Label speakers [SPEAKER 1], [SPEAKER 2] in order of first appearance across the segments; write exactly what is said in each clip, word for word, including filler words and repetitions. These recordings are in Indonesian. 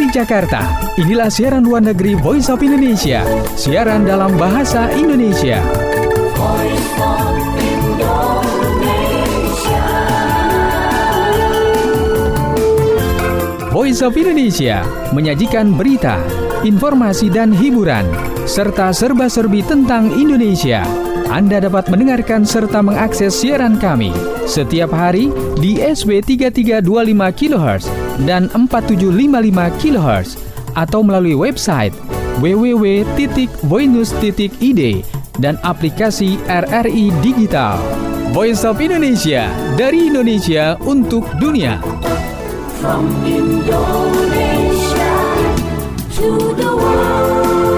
[SPEAKER 1] Dari Jakarta, inilah siaran luar negeri Voice of Indonesia, siaran dalam bahasa Indonesia. Voice of Indonesia. Voice of Indonesia menyajikan berita, informasi dan hiburan, serta serba-serbi tentang Indonesia. Anda dapat mendengarkan serta mengakses siaran kami setiap hari di S W tiga tiga dua lima kilohertz dan empat tujuh lima lima kilohertz atau melalui website w w w titik voinews titik i d dan aplikasi R R I Digital. Voice of Indonesia, dari Indonesia untuk dunia. From Indonesia to the world.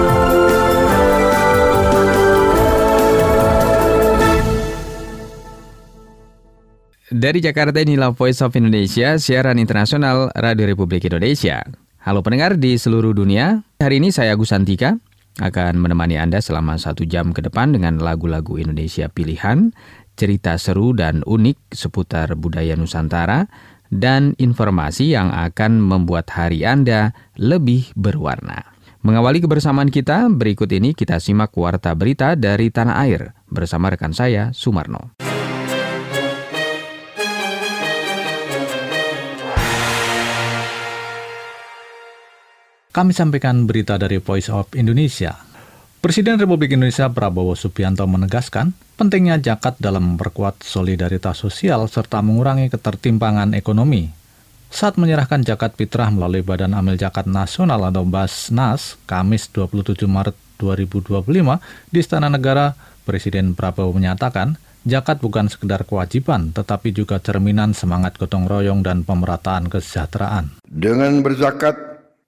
[SPEAKER 1] Dari Jakarta, inilah Voice of Indonesia, siaran internasional Radio Republik Indonesia. Halo pendengar di seluruh dunia. Hari ini saya Agus Santika akan menemani Anda selama satu jam ke depan dengan lagu-lagu Indonesia pilihan, cerita seru dan unik seputar budaya Nusantara, dan informasi yang akan membuat hari Anda lebih berwarna. Mengawali kebersamaan kita, berikut ini kita simak warta berita dari tanah air bersama rekan saya, Sumarno.
[SPEAKER 2] Kami sampaikan berita dari Voice of Indonesia. Presiden Republik Indonesia Prabowo Subianto menegaskan pentingnya zakat dalam memperkuat solidaritas sosial serta mengurangi ketertimpangan ekonomi. Saat menyerahkan zakat fitrah melalui Badan Amil Zakat Nasional atau Basnas, Kamis dua puluh tujuh Maret dua ribu dua puluh lima di Istana Negara, Presiden Prabowo menyatakan zakat bukan sekedar kewajiban, tetapi juga cerminan semangat gotong royong dan pemerataan kesejahteraan.
[SPEAKER 3] Dengan berzakat,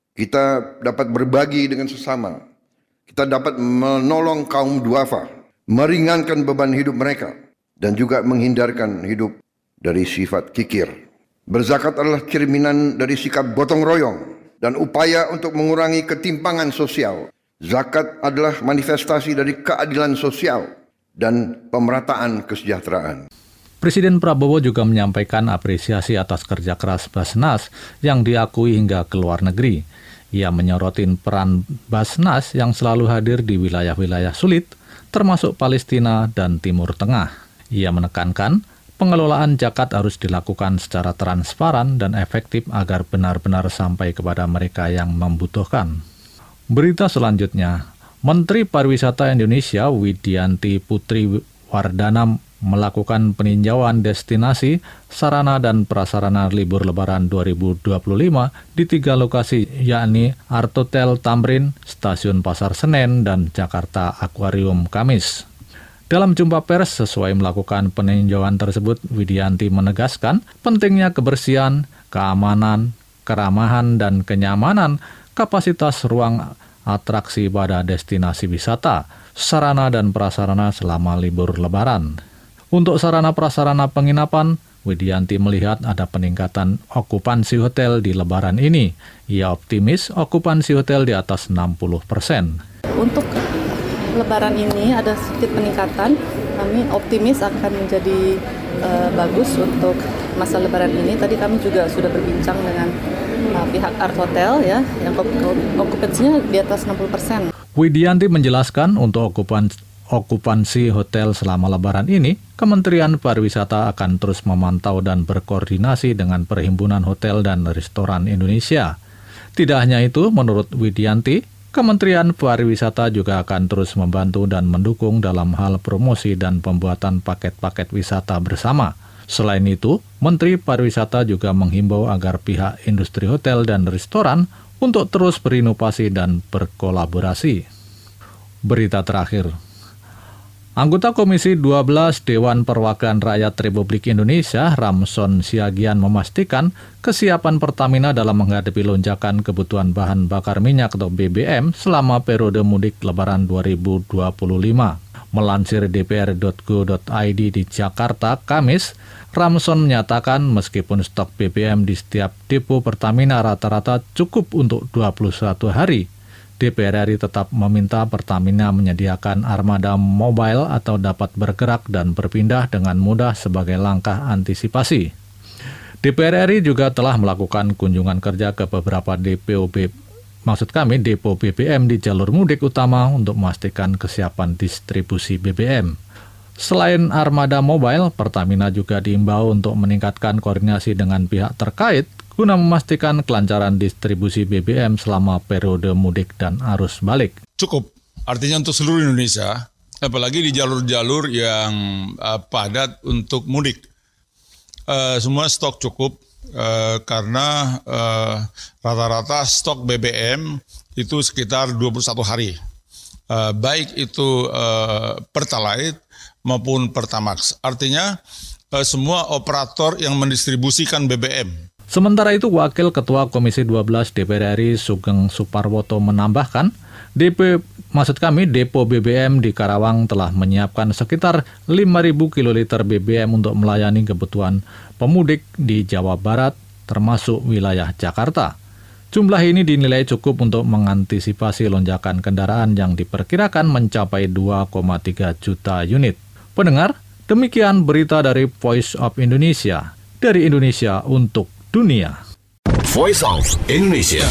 [SPEAKER 3] kita dapat berbagi dengan sesama. Kita dapat menolong kaum duafa, meringankan beban hidup mereka, dan juga menghindarkan hidup dari sifat kikir. Berzakat adalah cerminan dari sikap gotong royong dan upaya untuk mengurangi ketimpangan sosial. Zakat adalah manifestasi dari keadilan sosial dan pemerataan kesejahteraan.
[SPEAKER 2] Presiden Prabowo juga menyampaikan apresiasi atas kerja keras Basnas yang diakui hingga ke luar negeri. Ia menyorotin peran Basnas yang selalu hadir di wilayah-wilayah sulit, termasuk Palestina dan Timur Tengah. Ia menekankan pengelolaan zakat harus dilakukan secara transparan dan efektif agar benar-benar sampai kepada mereka yang membutuhkan. Berita selanjutnya, Menteri Pariwisata Indonesia Widianti Putri Wardana melakukan peninjauan destinasi, sarana dan prasarana libur lebaran dua ribu dua puluh lima di tiga lokasi, yakni Artotel Tamrin, Stasiun Pasar Senen, dan Jakarta Aquarium Kamis. Dalam jumpa pers sesuai melakukan peninjauan tersebut, Widianti menegaskan pentingnya kebersihan, keamanan, keramahan, dan kenyamanan kapasitas ruang atraksi pada destinasi wisata, sarana dan prasarana selama libur lebaran. Untuk sarana prasarana penginapan, Widianti melihat ada peningkatan okupansi hotel di lebaran ini. Ia optimis okupansi hotel di atas enam puluh persen.
[SPEAKER 4] Untuk lebaran ini ada sedikit peningkatan. Kami optimis akan menjadi uh, bagus untuk masa lebaran ini. Tadi kami juga sudah berbincang dengan uh, pihak Art Hotel ya, yang okupansinya di atas enam puluh persen.
[SPEAKER 2] Widianti menjelaskan untuk okupansi okupansi hotel selama lebaran ini, Kementerian Pariwisata akan terus memantau dan berkoordinasi dengan Perhimpunan Hotel dan Restoran Indonesia. Tidak hanya itu, menurut Widianti, Kementerian Pariwisata juga akan terus membantu dan mendukung dalam hal promosi dan pembuatan paket-paket wisata bersama. Selain itu, Menteri Pariwisata juga menghimbau agar pihak industri hotel dan restoran untuk terus berinovasi dan berkolaborasi. Berita terakhir. Anggota Komisi dua belas Dewan Perwakilan Rakyat Republik Indonesia, Ramson Siagian, memastikan kesiapan Pertamina dalam menghadapi lonjakan kebutuhan bahan bakar minyak atau B B M selama periode mudik Lebaran dua ribu dua puluh lima. Melansir d p r dot go dot i d di Jakarta, Kamis, Ramson menyatakan meskipun stok B B M di setiap depo Pertamina rata-rata cukup untuk dua puluh satu hari, D P R R I tetap meminta Pertamina menyediakan armada mobile atau dapat bergerak dan berpindah dengan mudah sebagai langkah antisipasi. D P R R I juga telah melakukan kunjungan kerja ke beberapa D P O B, maksud kami depo B B M di jalur mudik utama untuk memastikan kesiapan distribusi B B M. Selain armada mobile, Pertamina juga diimbau untuk meningkatkan koordinasi dengan pihak terkait guna memastikan kelancaran distribusi B B M selama periode mudik dan arus balik.
[SPEAKER 5] Cukup, artinya untuk seluruh Indonesia, apalagi di jalur-jalur yang uh, padat untuk mudik. Uh, semua stok cukup uh, karena uh, rata-rata stok B B M itu sekitar dua puluh satu hari. Uh, baik itu uh, Pertalite maupun Pertamax. Artinya uh, semua operator yang mendistribusikan B B M.
[SPEAKER 2] Sementara itu, Wakil Ketua Komisi dua belas D P R R I Sugeng Suparwoto menambahkan, D P, maksud kami depo B B M di Karawang telah menyiapkan sekitar lima ribu kiloliter B B M untuk melayani kebutuhan pemudik di Jawa Barat, termasuk wilayah Jakarta. Jumlah ini dinilai cukup untuk mengantisipasi lonjakan kendaraan yang diperkirakan mencapai dua koma tiga juta unit. Pendengar, demikian berita dari Voice of Indonesia, dari Indonesia untuk dunia.
[SPEAKER 6] Voice of Indonesia.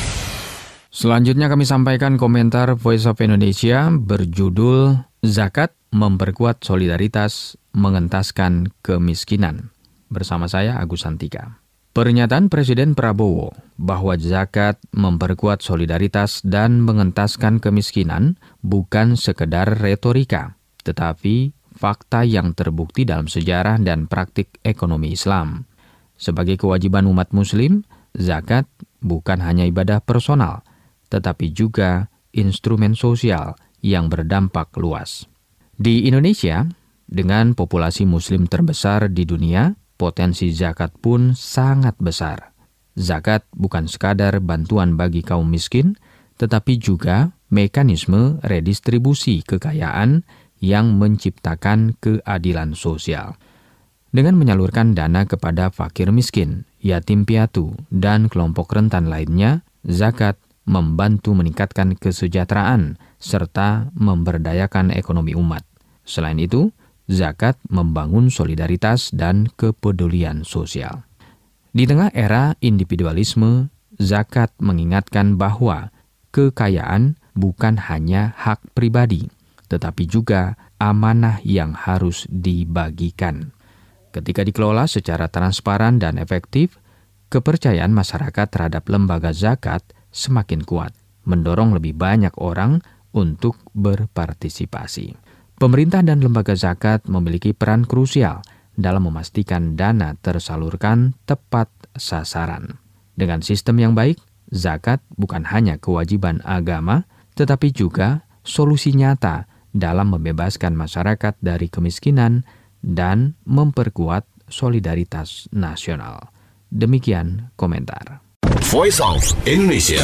[SPEAKER 1] Selanjutnya kami sampaikan komentar Voice of Indonesia berjudul Zakat Memperkuat Solidaritas Mengentaskan Kemiskinan. Bersama saya Agus Santika. Pernyataan Presiden Prabowo bahwa zakat memperkuat solidaritas dan mengentaskan kemiskinan bukan sekedar retorika, tetapi fakta yang terbukti dalam sejarah dan praktik ekonomi Islam. Sebagai kewajiban umat Muslim, zakat bukan hanya ibadah personal, tetapi juga instrumen sosial yang berdampak luas. Di Indonesia, dengan populasi Muslim terbesar di dunia, potensi zakat pun sangat besar. Zakat bukan sekadar bantuan bagi kaum miskin, tetapi juga mekanisme redistribusi kekayaan yang menciptakan keadilan sosial. Dengan menyalurkan dana kepada fakir miskin, yatim piatu, dan kelompok rentan lainnya, zakat membantu meningkatkan kesejahteraan serta memberdayakan ekonomi umat. Selain itu, zakat membangun solidaritas dan kepedulian sosial. Di tengah era individualisme, zakat mengingatkan bahwa kekayaan bukan hanya hak pribadi, tetapi juga amanah yang harus dibagikan. Ketika dikelola secara transparan dan efektif, kepercayaan masyarakat terhadap lembaga zakat semakin kuat, mendorong lebih banyak orang untuk berpartisipasi. Pemerintah dan lembaga zakat memiliki peran krusial dalam memastikan dana tersalurkan tepat sasaran. Dengan sistem yang baik, zakat bukan hanya kewajiban agama, tetapi juga solusi nyata dalam membebaskan masyarakat dari kemiskinan dan memperkuat solidaritas nasional. Demikian komentar.
[SPEAKER 6] Voice of Indonesia.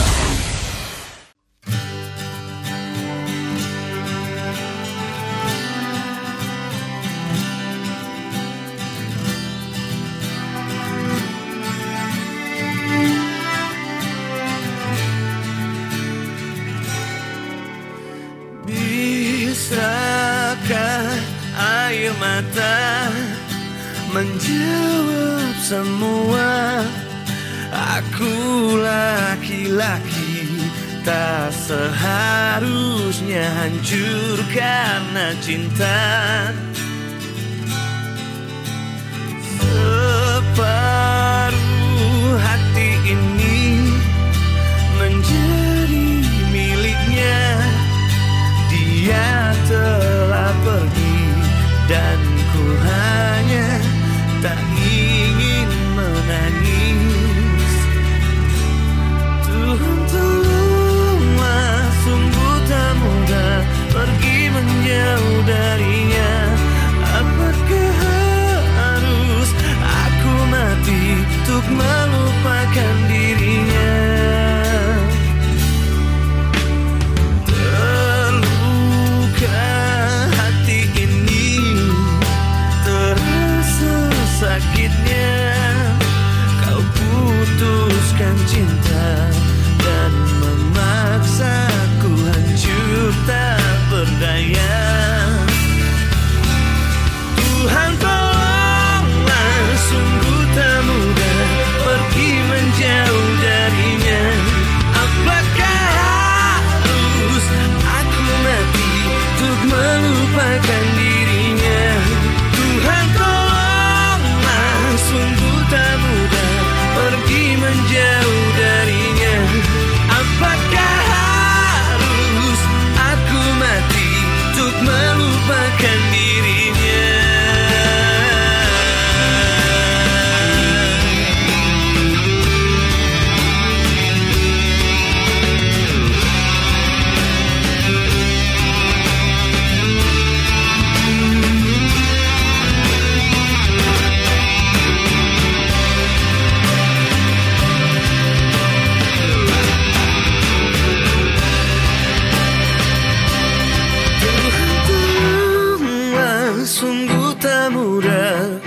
[SPEAKER 7] Air mata menjawab semua. Aku laki-laki, tak seharusnya hancur karena cinta. Separuh hati ini menjadi miliknya. Dia telah pergi dan ku hanya tak ingin menangis. Tuhan tolonglah, sungguh tak mudah pergi menjauh darinya. Apakah harus aku mati untuk melupakan dirinya? Terluka hati ini, terasa sakit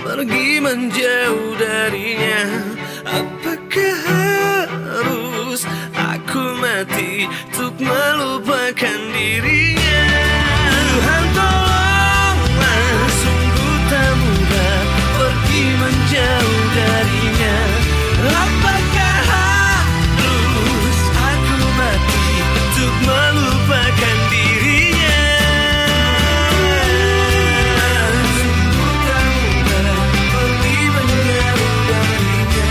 [SPEAKER 7] pergi menjauh darinya. Apakah harus aku mati untuk melupakan dirinya? Tuhan tolonglah, sungguh tak mudah pergi menjauh darinya. Apakah harus aku mati untuk melupakan dirinya? Sungguh tak mudah pergi menjauh darinya.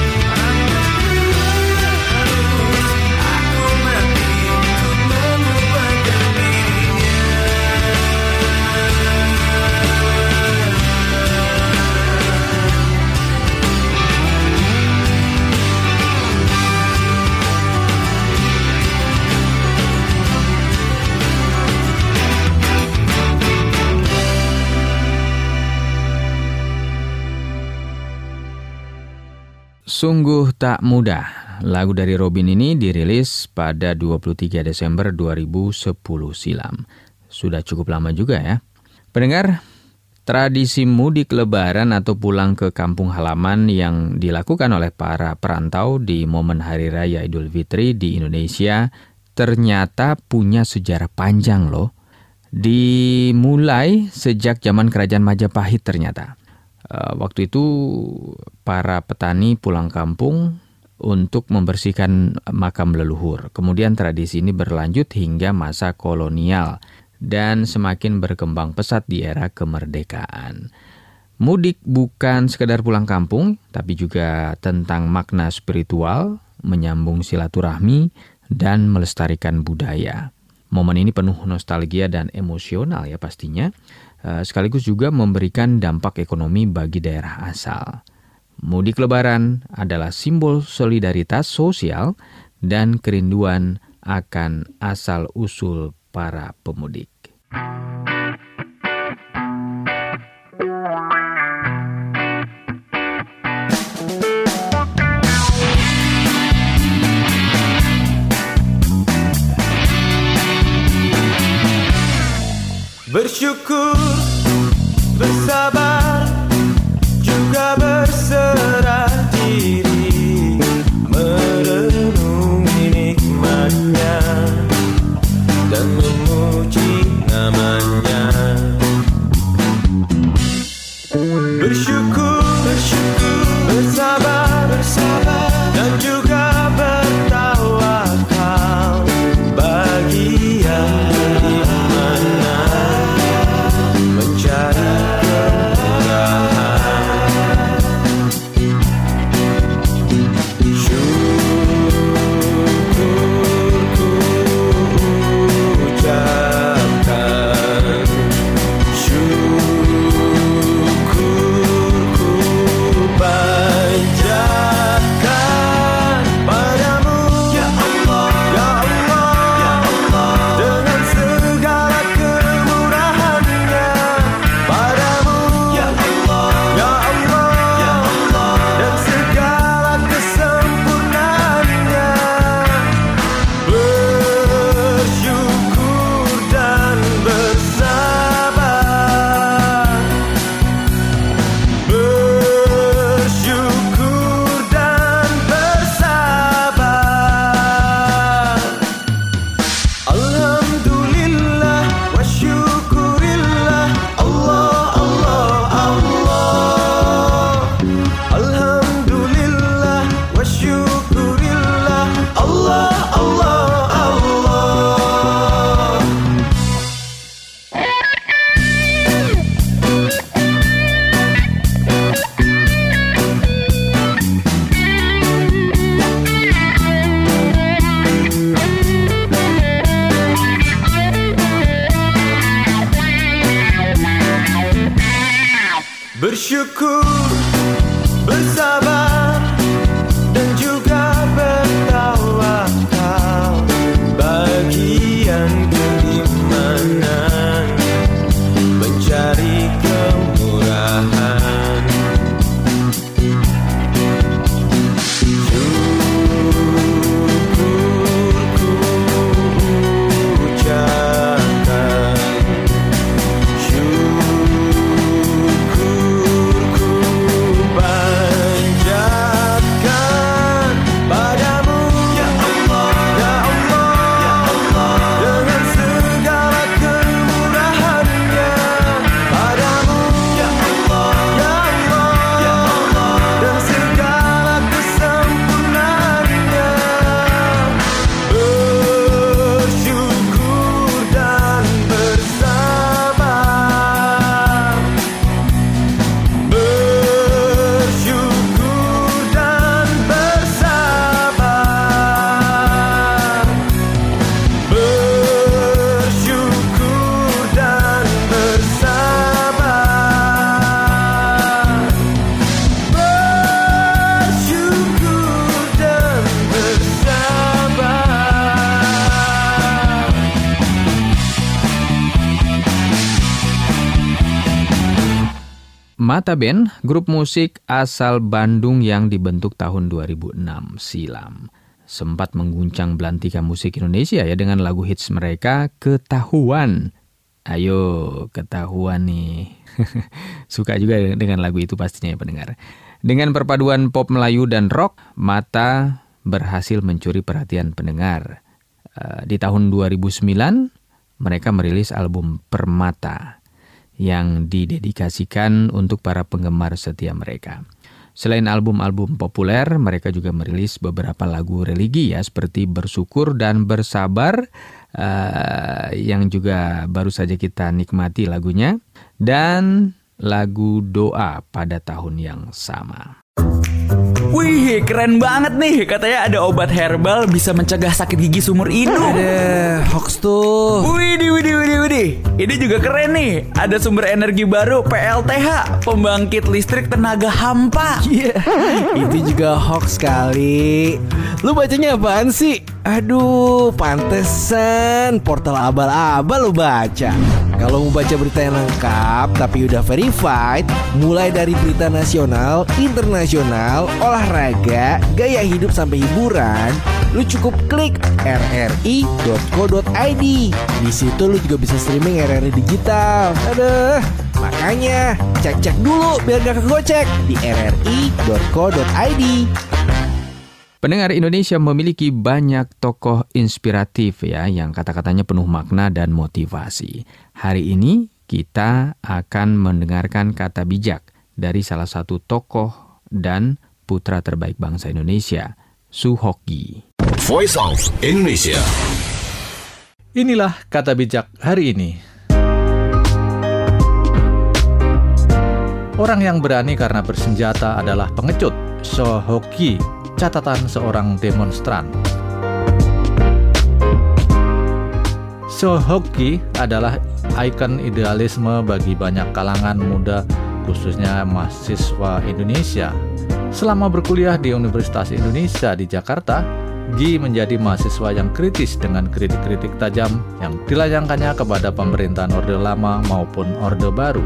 [SPEAKER 7] Aku mati untuk melupakan dirinya.
[SPEAKER 1] Sungguh tak mudah. Lagu dari Robin ini dirilis pada dua puluh tiga Desember dua ribu sepuluh silam. Sudah cukup lama juga ya. Pendengar, tradisi mudik lebaran atau pulang ke kampung halaman yang dilakukan oleh para perantau di momen Hari Raya Idul Fitri di Indonesia ternyata punya sejarah panjang loh. Dimulai sejak zaman Kerajaan Majapahit ternyata. Uh, waktu itu para petani pulang kampung untuk membersihkan makam leluhur. Kemudian tradisi ini berlanjut hingga masa kolonial dan semakin berkembang pesat di era kemerdekaan. Mudik bukan sekedar pulang kampung, tapi juga tentang makna spiritual, menyambung silaturahmi, dan melestarikan budaya. Momen ini penuh nostalgia dan emosional ya pastinya, sekaligus juga memberikan dampak ekonomi bagi daerah asal. Mudik Lebaran adalah simbol solidaritas sosial dan kerinduan akan asal-usul para pemudik.
[SPEAKER 7] Bersyukur, bersabar, juga berserah diri, merenungi nikmatnya dan memuji namanya. Bersyukur, bersyukur, bersabar, bersabar, dan juga bertawakal bagi yang bersyukur, bersabar, dan juga bertawakal bagian keimanan, mencari kemurahan. Syukur ku ucapkan, syukur ku
[SPEAKER 1] Mata Band, grup musik asal Bandung yang dibentuk tahun dua ribu enam silam. Sempat mengguncang belantika musik Indonesia ya dengan lagu hits mereka Ketahuan. Ayo, ketahuan nih. Suka juga dengan lagu itu pastinya ya pendengar. Dengan perpaduan pop Melayu dan rock, Mata berhasil mencuri perhatian pendengar. Uh, di tahun dua ribu sembilan, mereka merilis album Permata yang didedikasikan untuk para penggemar setia mereka. Selain album-album populer, mereka juga merilis beberapa lagu religi ya, seperti Bersyukur dan Bersabar, uh, yang juga baru saja kita nikmati lagunya, dan lagu Doa pada tahun yang sama.
[SPEAKER 8] Wih, keren banget nih. Katanya ada obat herbal bisa mencegah sakit gigi seumur hidup.
[SPEAKER 9] Ada hoax tuh.
[SPEAKER 8] Widih, widih, widih, widih. Ini juga keren nih. Ada sumber energi baru P L T H, pembangkit listrik tenaga hampa.
[SPEAKER 9] Iya, yeah. Itu juga hoax kali. Lu bacanya apaan sih? Aduh, pantesan portal abal-abal lu baca. Kalau mau baca berita yang lengkap tapi udah verified, mulai dari berita nasional, internasional, olahraga, gaya hidup sampai hiburan, lu cukup klik r r i dot co dot i d. Di situ lu juga bisa streaming R R I digital. Aduh, makanya cek-cek dulu biar gak kegocek di r r i dot co dot i d.
[SPEAKER 1] Pendengar, Indonesia memiliki banyak tokoh inspiratif ya yang kata-katanya penuh makna dan motivasi. Hari ini kita akan mendengarkan kata bijak dari salah satu tokoh dan putra terbaik bangsa Indonesia, Suhoki.
[SPEAKER 6] Voice of Indonesia.
[SPEAKER 2] Inilah kata bijak hari ini. Orang yang berani karena bersenjata adalah pengecut. Suhoki, catatan seorang demonstran. Suhoki adalah ikon idealisme bagi banyak kalangan muda, khususnya mahasiswa Indonesia. Selama berkuliah di Universitas Indonesia di Jakarta, Gi menjadi mahasiswa yang kritis dengan kritik-kritik tajam yang dilayangkannya kepada pemerintahan Orde Lama maupun Orde Baru.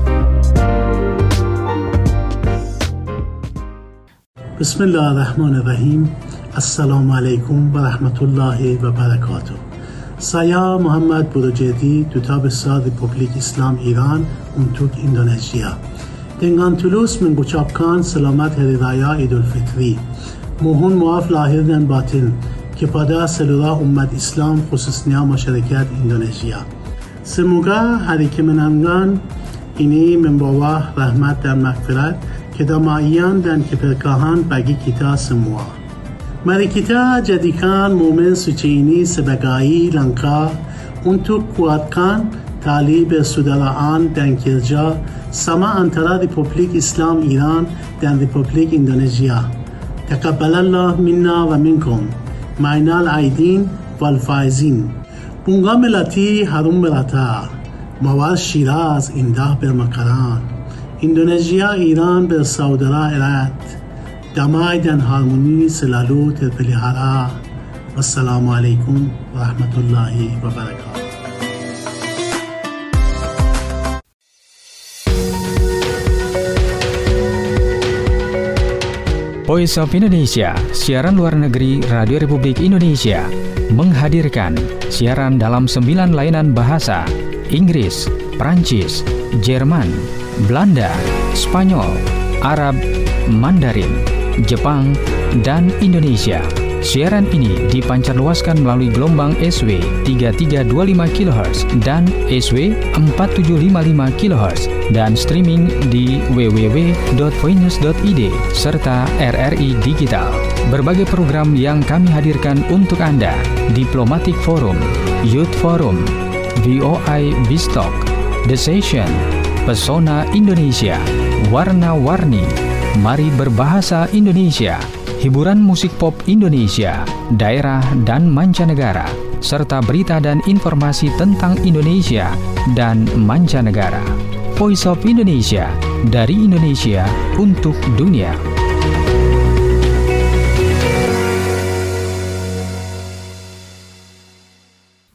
[SPEAKER 10] Bismillahirrahmanirrahim. Assalamualaikum warahmatullahi wabarakatuh. Saya Muhammad Burujedi, Duta Besar Republik Islam Iran untuk Indonesia. Dengan tulus mengucapkan selamat Hari Raya Idul Fitri. Mohon maaf lahir dan batin kepada seluruh umat Islam, khususnya masyarakat Indonesia. Semoga hari kemenangan ini membawa rahmat dan maghfirat, kedamaian dan keberkahan bagi kita semua. Mari kita jadikan momen suci ini sebagai langkah untuk kuatkan tali persaudaraan dan kerja sama antara Republik Islam Iran dan Republik Indonesia. Taqabbalallah minna wa minkum. Ma'inal aidin wal faizin. Bunga melati harum merata. Mawar Shiraz indah bermakaran. Indonesia, Iran bersaudara erat. Damai dan harmoni selalu terpelihara. Wassalamualaikum warahmatullahi wabarakatuh.
[SPEAKER 1] Voice of Indonesia, siaran luar negeri Radio Republik Indonesia, menghadirkan siaran dalam sembilan layanan bahasa: Inggris, Prancis, Jerman, Belanda, Spanyol, Arab, Mandarin, Jepang, dan Indonesia. Siaran ini dipancarluaskan melalui gelombang S W tiga tiga dua lima kilohertz dan S W empat tujuh lima lima kilohertz dan streaming di w w w dot voinews dot i d serta R R I Digital. Berbagai program yang kami hadirkan untuk Anda: Diplomatic Forum, Youth Forum, V O I Bistalk, The Session, Pesona Indonesia, Warna-Warni, Mari Berbahasa Indonesia, hiburan musik pop Indonesia, daerah dan mancanegara, serta berita dan informasi tentang Indonesia dan mancanegara. Voice of Indonesia, dari Indonesia untuk dunia.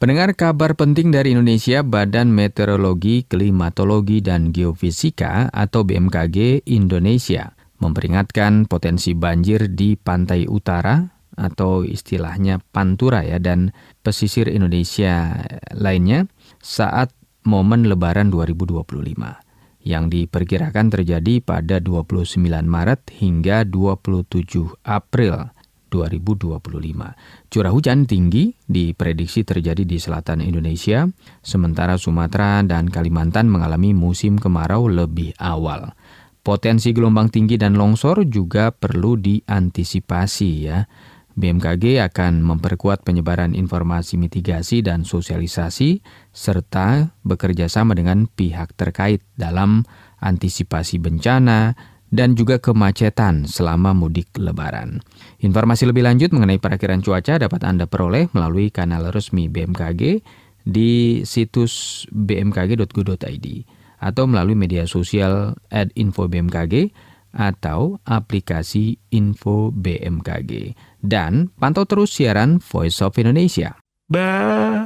[SPEAKER 1] Pendengar, kabar penting dari Indonesia, Badan Meteorologi, Klimatologi, dan Geofisika atau B M K G Indonesia memperingatkan potensi banjir di pantai utara atau istilahnya Pantura ya dan pesisir Indonesia lainnya saat momen Lebaran dua ribu dua puluh lima yang diperkirakan terjadi pada dua puluh sembilan Maret hingga dua puluh tujuh April dua ribu dua puluh lima. Curah hujan tinggi diprediksi terjadi di selatan Indonesia, sementara Sumatera dan Kalimantan mengalami musim kemarau lebih awal. Potensi gelombang tinggi dan longsor juga perlu diantisipasi ya. B M K G akan memperkuat penyebaran informasi mitigasi dan sosialisasi serta bekerja sama dengan pihak terkait dalam antisipasi bencana dan juga kemacetan selama mudik Lebaran. Informasi lebih lanjut mengenai perakiraan cuaca dapat Anda peroleh melalui kanal resmi B M K G di situs b m k g dot go dot i d atau melalui media sosial at info b m k g atau aplikasi Info B M K G. Dan pantau terus siaran Voice of Indonesia.
[SPEAKER 11] Ba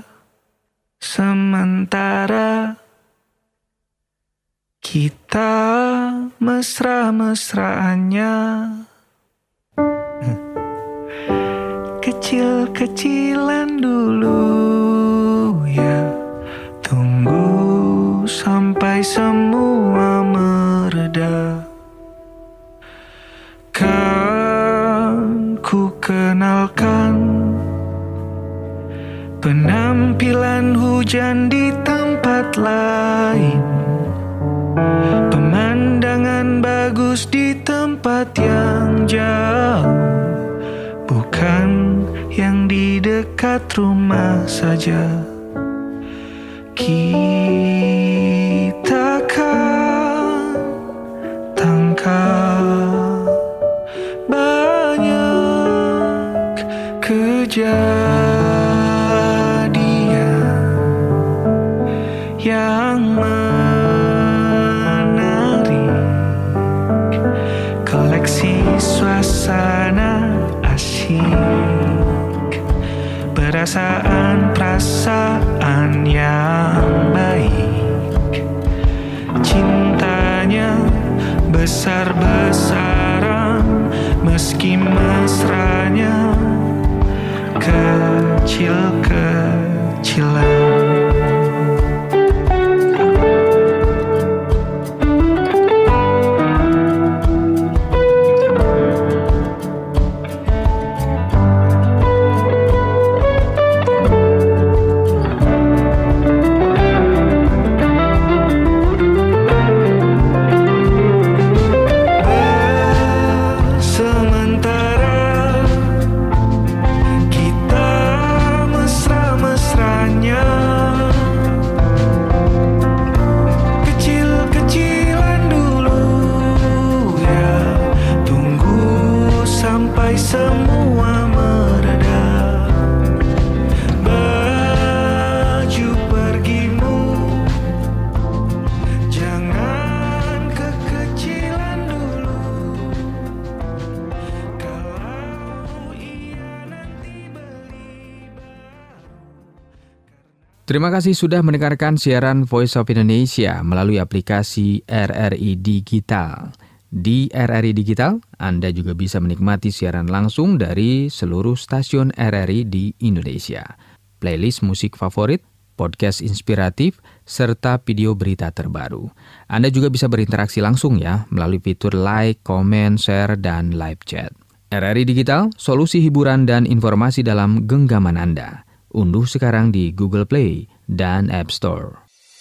[SPEAKER 11] sementara kita mesra-mesraannya, kecil-kecilan dulu ya, tunggu sampai semua mereda. Kan ku kenalkan penampilan hujan di tempat lain, pemandangan bagus di tempat yang jauh, bukan yang di dekat rumah saja. Kita kan tangkap banyak kejadian yang suasana asyik, perasaan-perasaan yang baik, cintanya besar-besaran meski mesranya kecil-kecilan.
[SPEAKER 1] Terima kasih sudah mendengarkan siaran Voice of Indonesia melalui aplikasi R R I Digital. Di R R I Digital, Anda juga bisa menikmati siaran langsung dari seluruh stasiun R R I di Indonesia. Playlist musik favorit, podcast inspiratif, serta video berita terbaru. Anda juga bisa berinteraksi langsung ya melalui fitur like, comment, share, dan live chat. R R I Digital, solusi hiburan dan informasi dalam genggaman Anda. Unduh sekarang di Google Play dan App Store.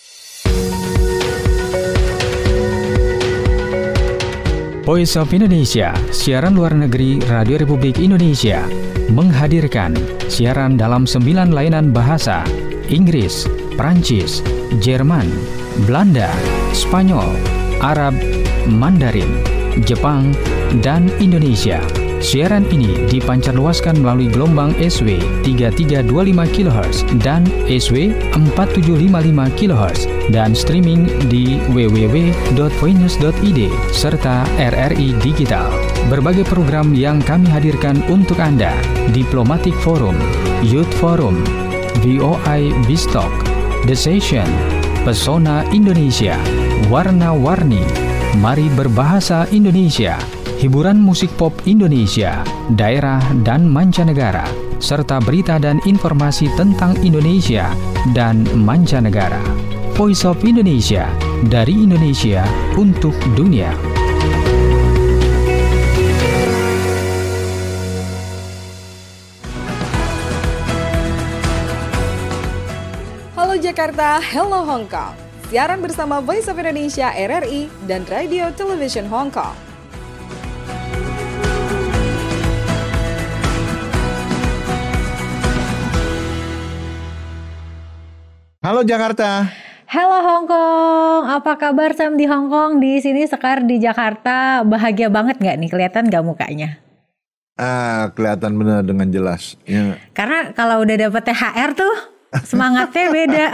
[SPEAKER 1] Voice of Indonesia, siaran luar negeri Radio Republik Indonesia, menghadirkan siaran dalam sembilan layanan bahasa: Inggris, Prancis, Jerman, Belanda, Spanyol, Arab, Mandarin, Jepang, dan Indonesia. Siaran ini dipancarluaskan melalui gelombang S W tiga tiga dua lima kilohertz dan S W empat tujuh lima lima kilohertz dan streaming di w w w dot voinews dot i d serta R R I Digital. Berbagai program yang kami hadirkan untuk Anda: Diplomatic Forum, Youth Forum, V O I Bistock, The Session, Pesona Indonesia, Warna-Warni, Mari Berbahasa Indonesia, hiburan musik pop Indonesia, daerah dan mancanegara, serta berita dan informasi tentang Indonesia dan mancanegara. Voice of Indonesia, dari Indonesia untuk dunia.
[SPEAKER 12] Halo Jakarta, hello Hong Kong. Siaran bersama Voice of Indonesia R R I dan Radio Television Hong Kong.
[SPEAKER 13] Halo Jakarta.
[SPEAKER 14] Halo Hong Kong, apa kabar Sam di Hong Kong? Di sini Sekar di Jakarta, bahagia banget nggak nih? Kelihatan nggak mukanya?
[SPEAKER 13] Ah, kelihatan benar dengan jelas. Ya.
[SPEAKER 14] Karena kalau udah dapet T H R tuh semangatnya beda.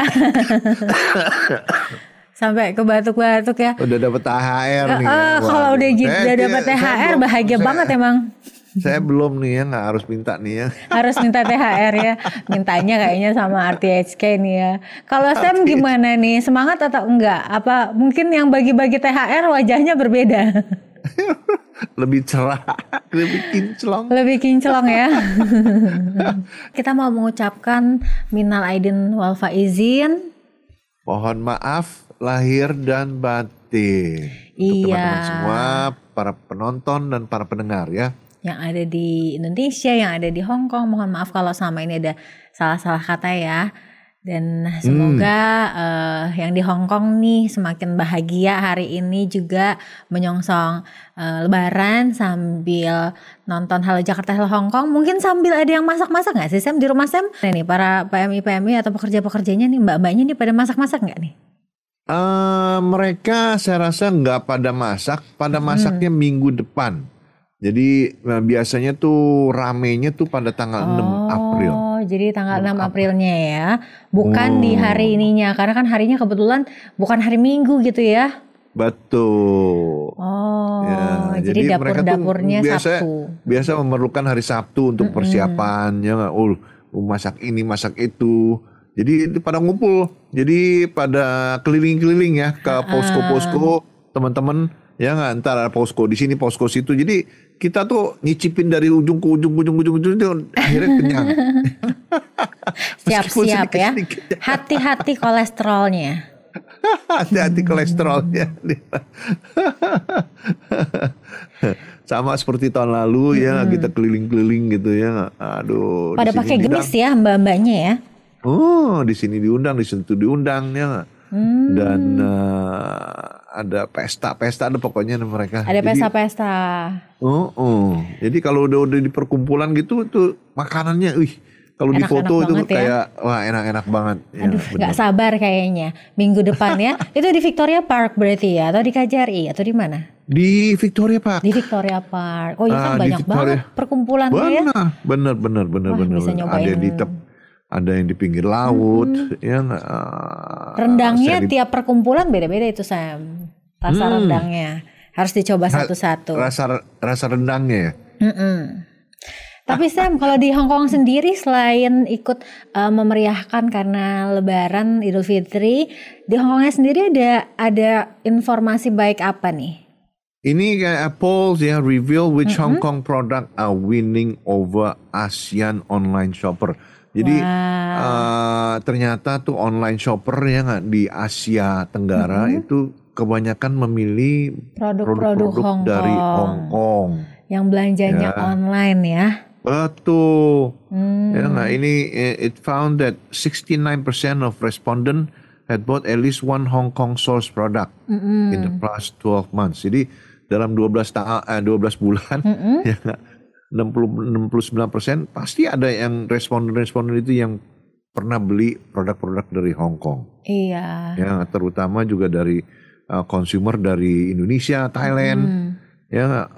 [SPEAKER 14] Sampai ke batuk-batuk ya.
[SPEAKER 13] Udah dapet T H R nih.
[SPEAKER 14] Uh, uh, kalau udah, eh, udah dapet T H R bahagia saya, banget emang.
[SPEAKER 13] Saya belum nih ya, nggak harus minta nih ya.
[SPEAKER 14] Harus minta T H R ya. Mintanya kayaknya sama R T H K nih ya. Kalau Sam gimana nih? Semangat atau enggak? Apa mungkin yang bagi-bagi T H R wajahnya berbeda?
[SPEAKER 13] Lebih cerah, lebih kinclong.
[SPEAKER 14] Lebih kinclong ya. Kita mau mengucapkan minal aidin wal faizin.
[SPEAKER 13] Mohon maaf lahir dan batin.
[SPEAKER 14] Iya.
[SPEAKER 13] Untuk teman-teman semua, para penonton dan para pendengar ya.
[SPEAKER 14] Yang ada di Indonesia, yang ada di Hong Kong, mohon maaf kalau selama ini ada salah-salah kata ya. Dan semoga hmm. uh, yang di Hong Kong nih semakin bahagia hari ini juga menyongsong uh, Lebaran sambil nonton Halo Jakarta Halo Hong Kong. Mungkin sambil ada yang masak-masak nggak sih Sam di rumah Sam? Nah, nih para P M I P M I atau pekerja-pekerjanya nih, mbak-mbaknya nih pada masak-masak nggak nih?
[SPEAKER 13] Uh, mereka saya rasa nggak pada masak, pada masaknya hmm. minggu depan. Jadi nah, biasanya tuh ramenya tuh pada tanggal oh, enam April.
[SPEAKER 14] Oh, jadi tanggal enam Aprilnya ya. Bukan oh. di hari ininya. Karena kan harinya kebetulan bukan hari Minggu gitu ya.
[SPEAKER 13] Betul.
[SPEAKER 14] Oh, ya, jadi, jadi dapur-dapurnya
[SPEAKER 13] biasa,
[SPEAKER 14] Sabtu.
[SPEAKER 13] Biasa memerlukan hari Sabtu untuk mm-hmm. persiapan. Ya nggak? Oh, masak ini, masak itu. Jadi itu pada ngumpul. Jadi pada keliling-keliling ya ke posko-posko teman-teman. Ya nggak, ntar ada posko di sini, posko situ. Jadi kita tuh nyicipin dari ujung ke ujung, ujung, ujung, ujung, ujung akhirnya kenyang.
[SPEAKER 14] Siap-siap ya. Hati-hati kolesterolnya.
[SPEAKER 13] Hati-hati kolesterolnya. Sama seperti tahun lalu hmm. ya kita keliling-keliling gitu ya. Aduh.
[SPEAKER 14] Pada pakai gemis ya mbak-mbaknya ya.
[SPEAKER 13] Oh, di sini diundang, di situ diundang ya. Hmm. Dan uh, ada pesta-pesta, ada pokoknya mereka.
[SPEAKER 14] Ada pesta-pesta.
[SPEAKER 13] Oh, oh. Jadi kalau udah udah di perkumpulan gitu tuh makanannya, wih, kalau di foto itu kayak ya? Wah enak-enak banget.
[SPEAKER 14] Aduh, ya, nggak sabar kayaknya minggu depan ya. Itu di Victoria Park berarti ya, atau di K J R I atau di mana?
[SPEAKER 13] Di Victoria Park.
[SPEAKER 14] Di Victoria Park. Oh iya kan uh, banyak banget perkumpulannya ya.
[SPEAKER 13] Bener, bener, bener, bener.
[SPEAKER 14] Bisa nyobain.
[SPEAKER 13] Ada di tep. Ada yang di pinggir laut, hmm. ya nggak. Uh,
[SPEAKER 14] rendangnya di... tiap perkumpulan beda-beda itu Sam. Rasa hmm. rendangnya harus dicoba satu-satu.
[SPEAKER 13] Rasa rasa rendangnya ya.
[SPEAKER 14] Mm-mm. Tapi Sam, kalau di Hong Kong sendiri selain ikut uh, memeriahkan karena Lebaran Idul Fitri, di Hong Kongnya sendiri ada ada informasi baik apa nih?
[SPEAKER 13] Ini kayak polls ya reveal which mm-hmm. Hong Kong product are winning over ASEAN online shopper. Jadi wow. uh, ternyata tuh online shopper ya nggak di Asia Tenggara mm-hmm. itu kebanyakan memilih
[SPEAKER 14] produk-produk Hong
[SPEAKER 13] dari Hong Kong.
[SPEAKER 14] Yang belanjanya ya. Online ya.
[SPEAKER 13] Betul.
[SPEAKER 14] Hmm.
[SPEAKER 13] Ya nggak, ini it found that sixty-nine percent of respondent had bought at least one Hong Kong source product mm-hmm. in the past twelve months. Jadi dalam dua belas ta- eh, dua belas bulan mm-hmm. ya nggak. enam puluh sembilan persen pasti ada yang responden-responden itu yang pernah beli produk-produk dari Hong Kong.
[SPEAKER 14] Iya.
[SPEAKER 13] Ya, terutama juga dari uh, consumer dari Indonesia, Thailand. Hmm. Ya,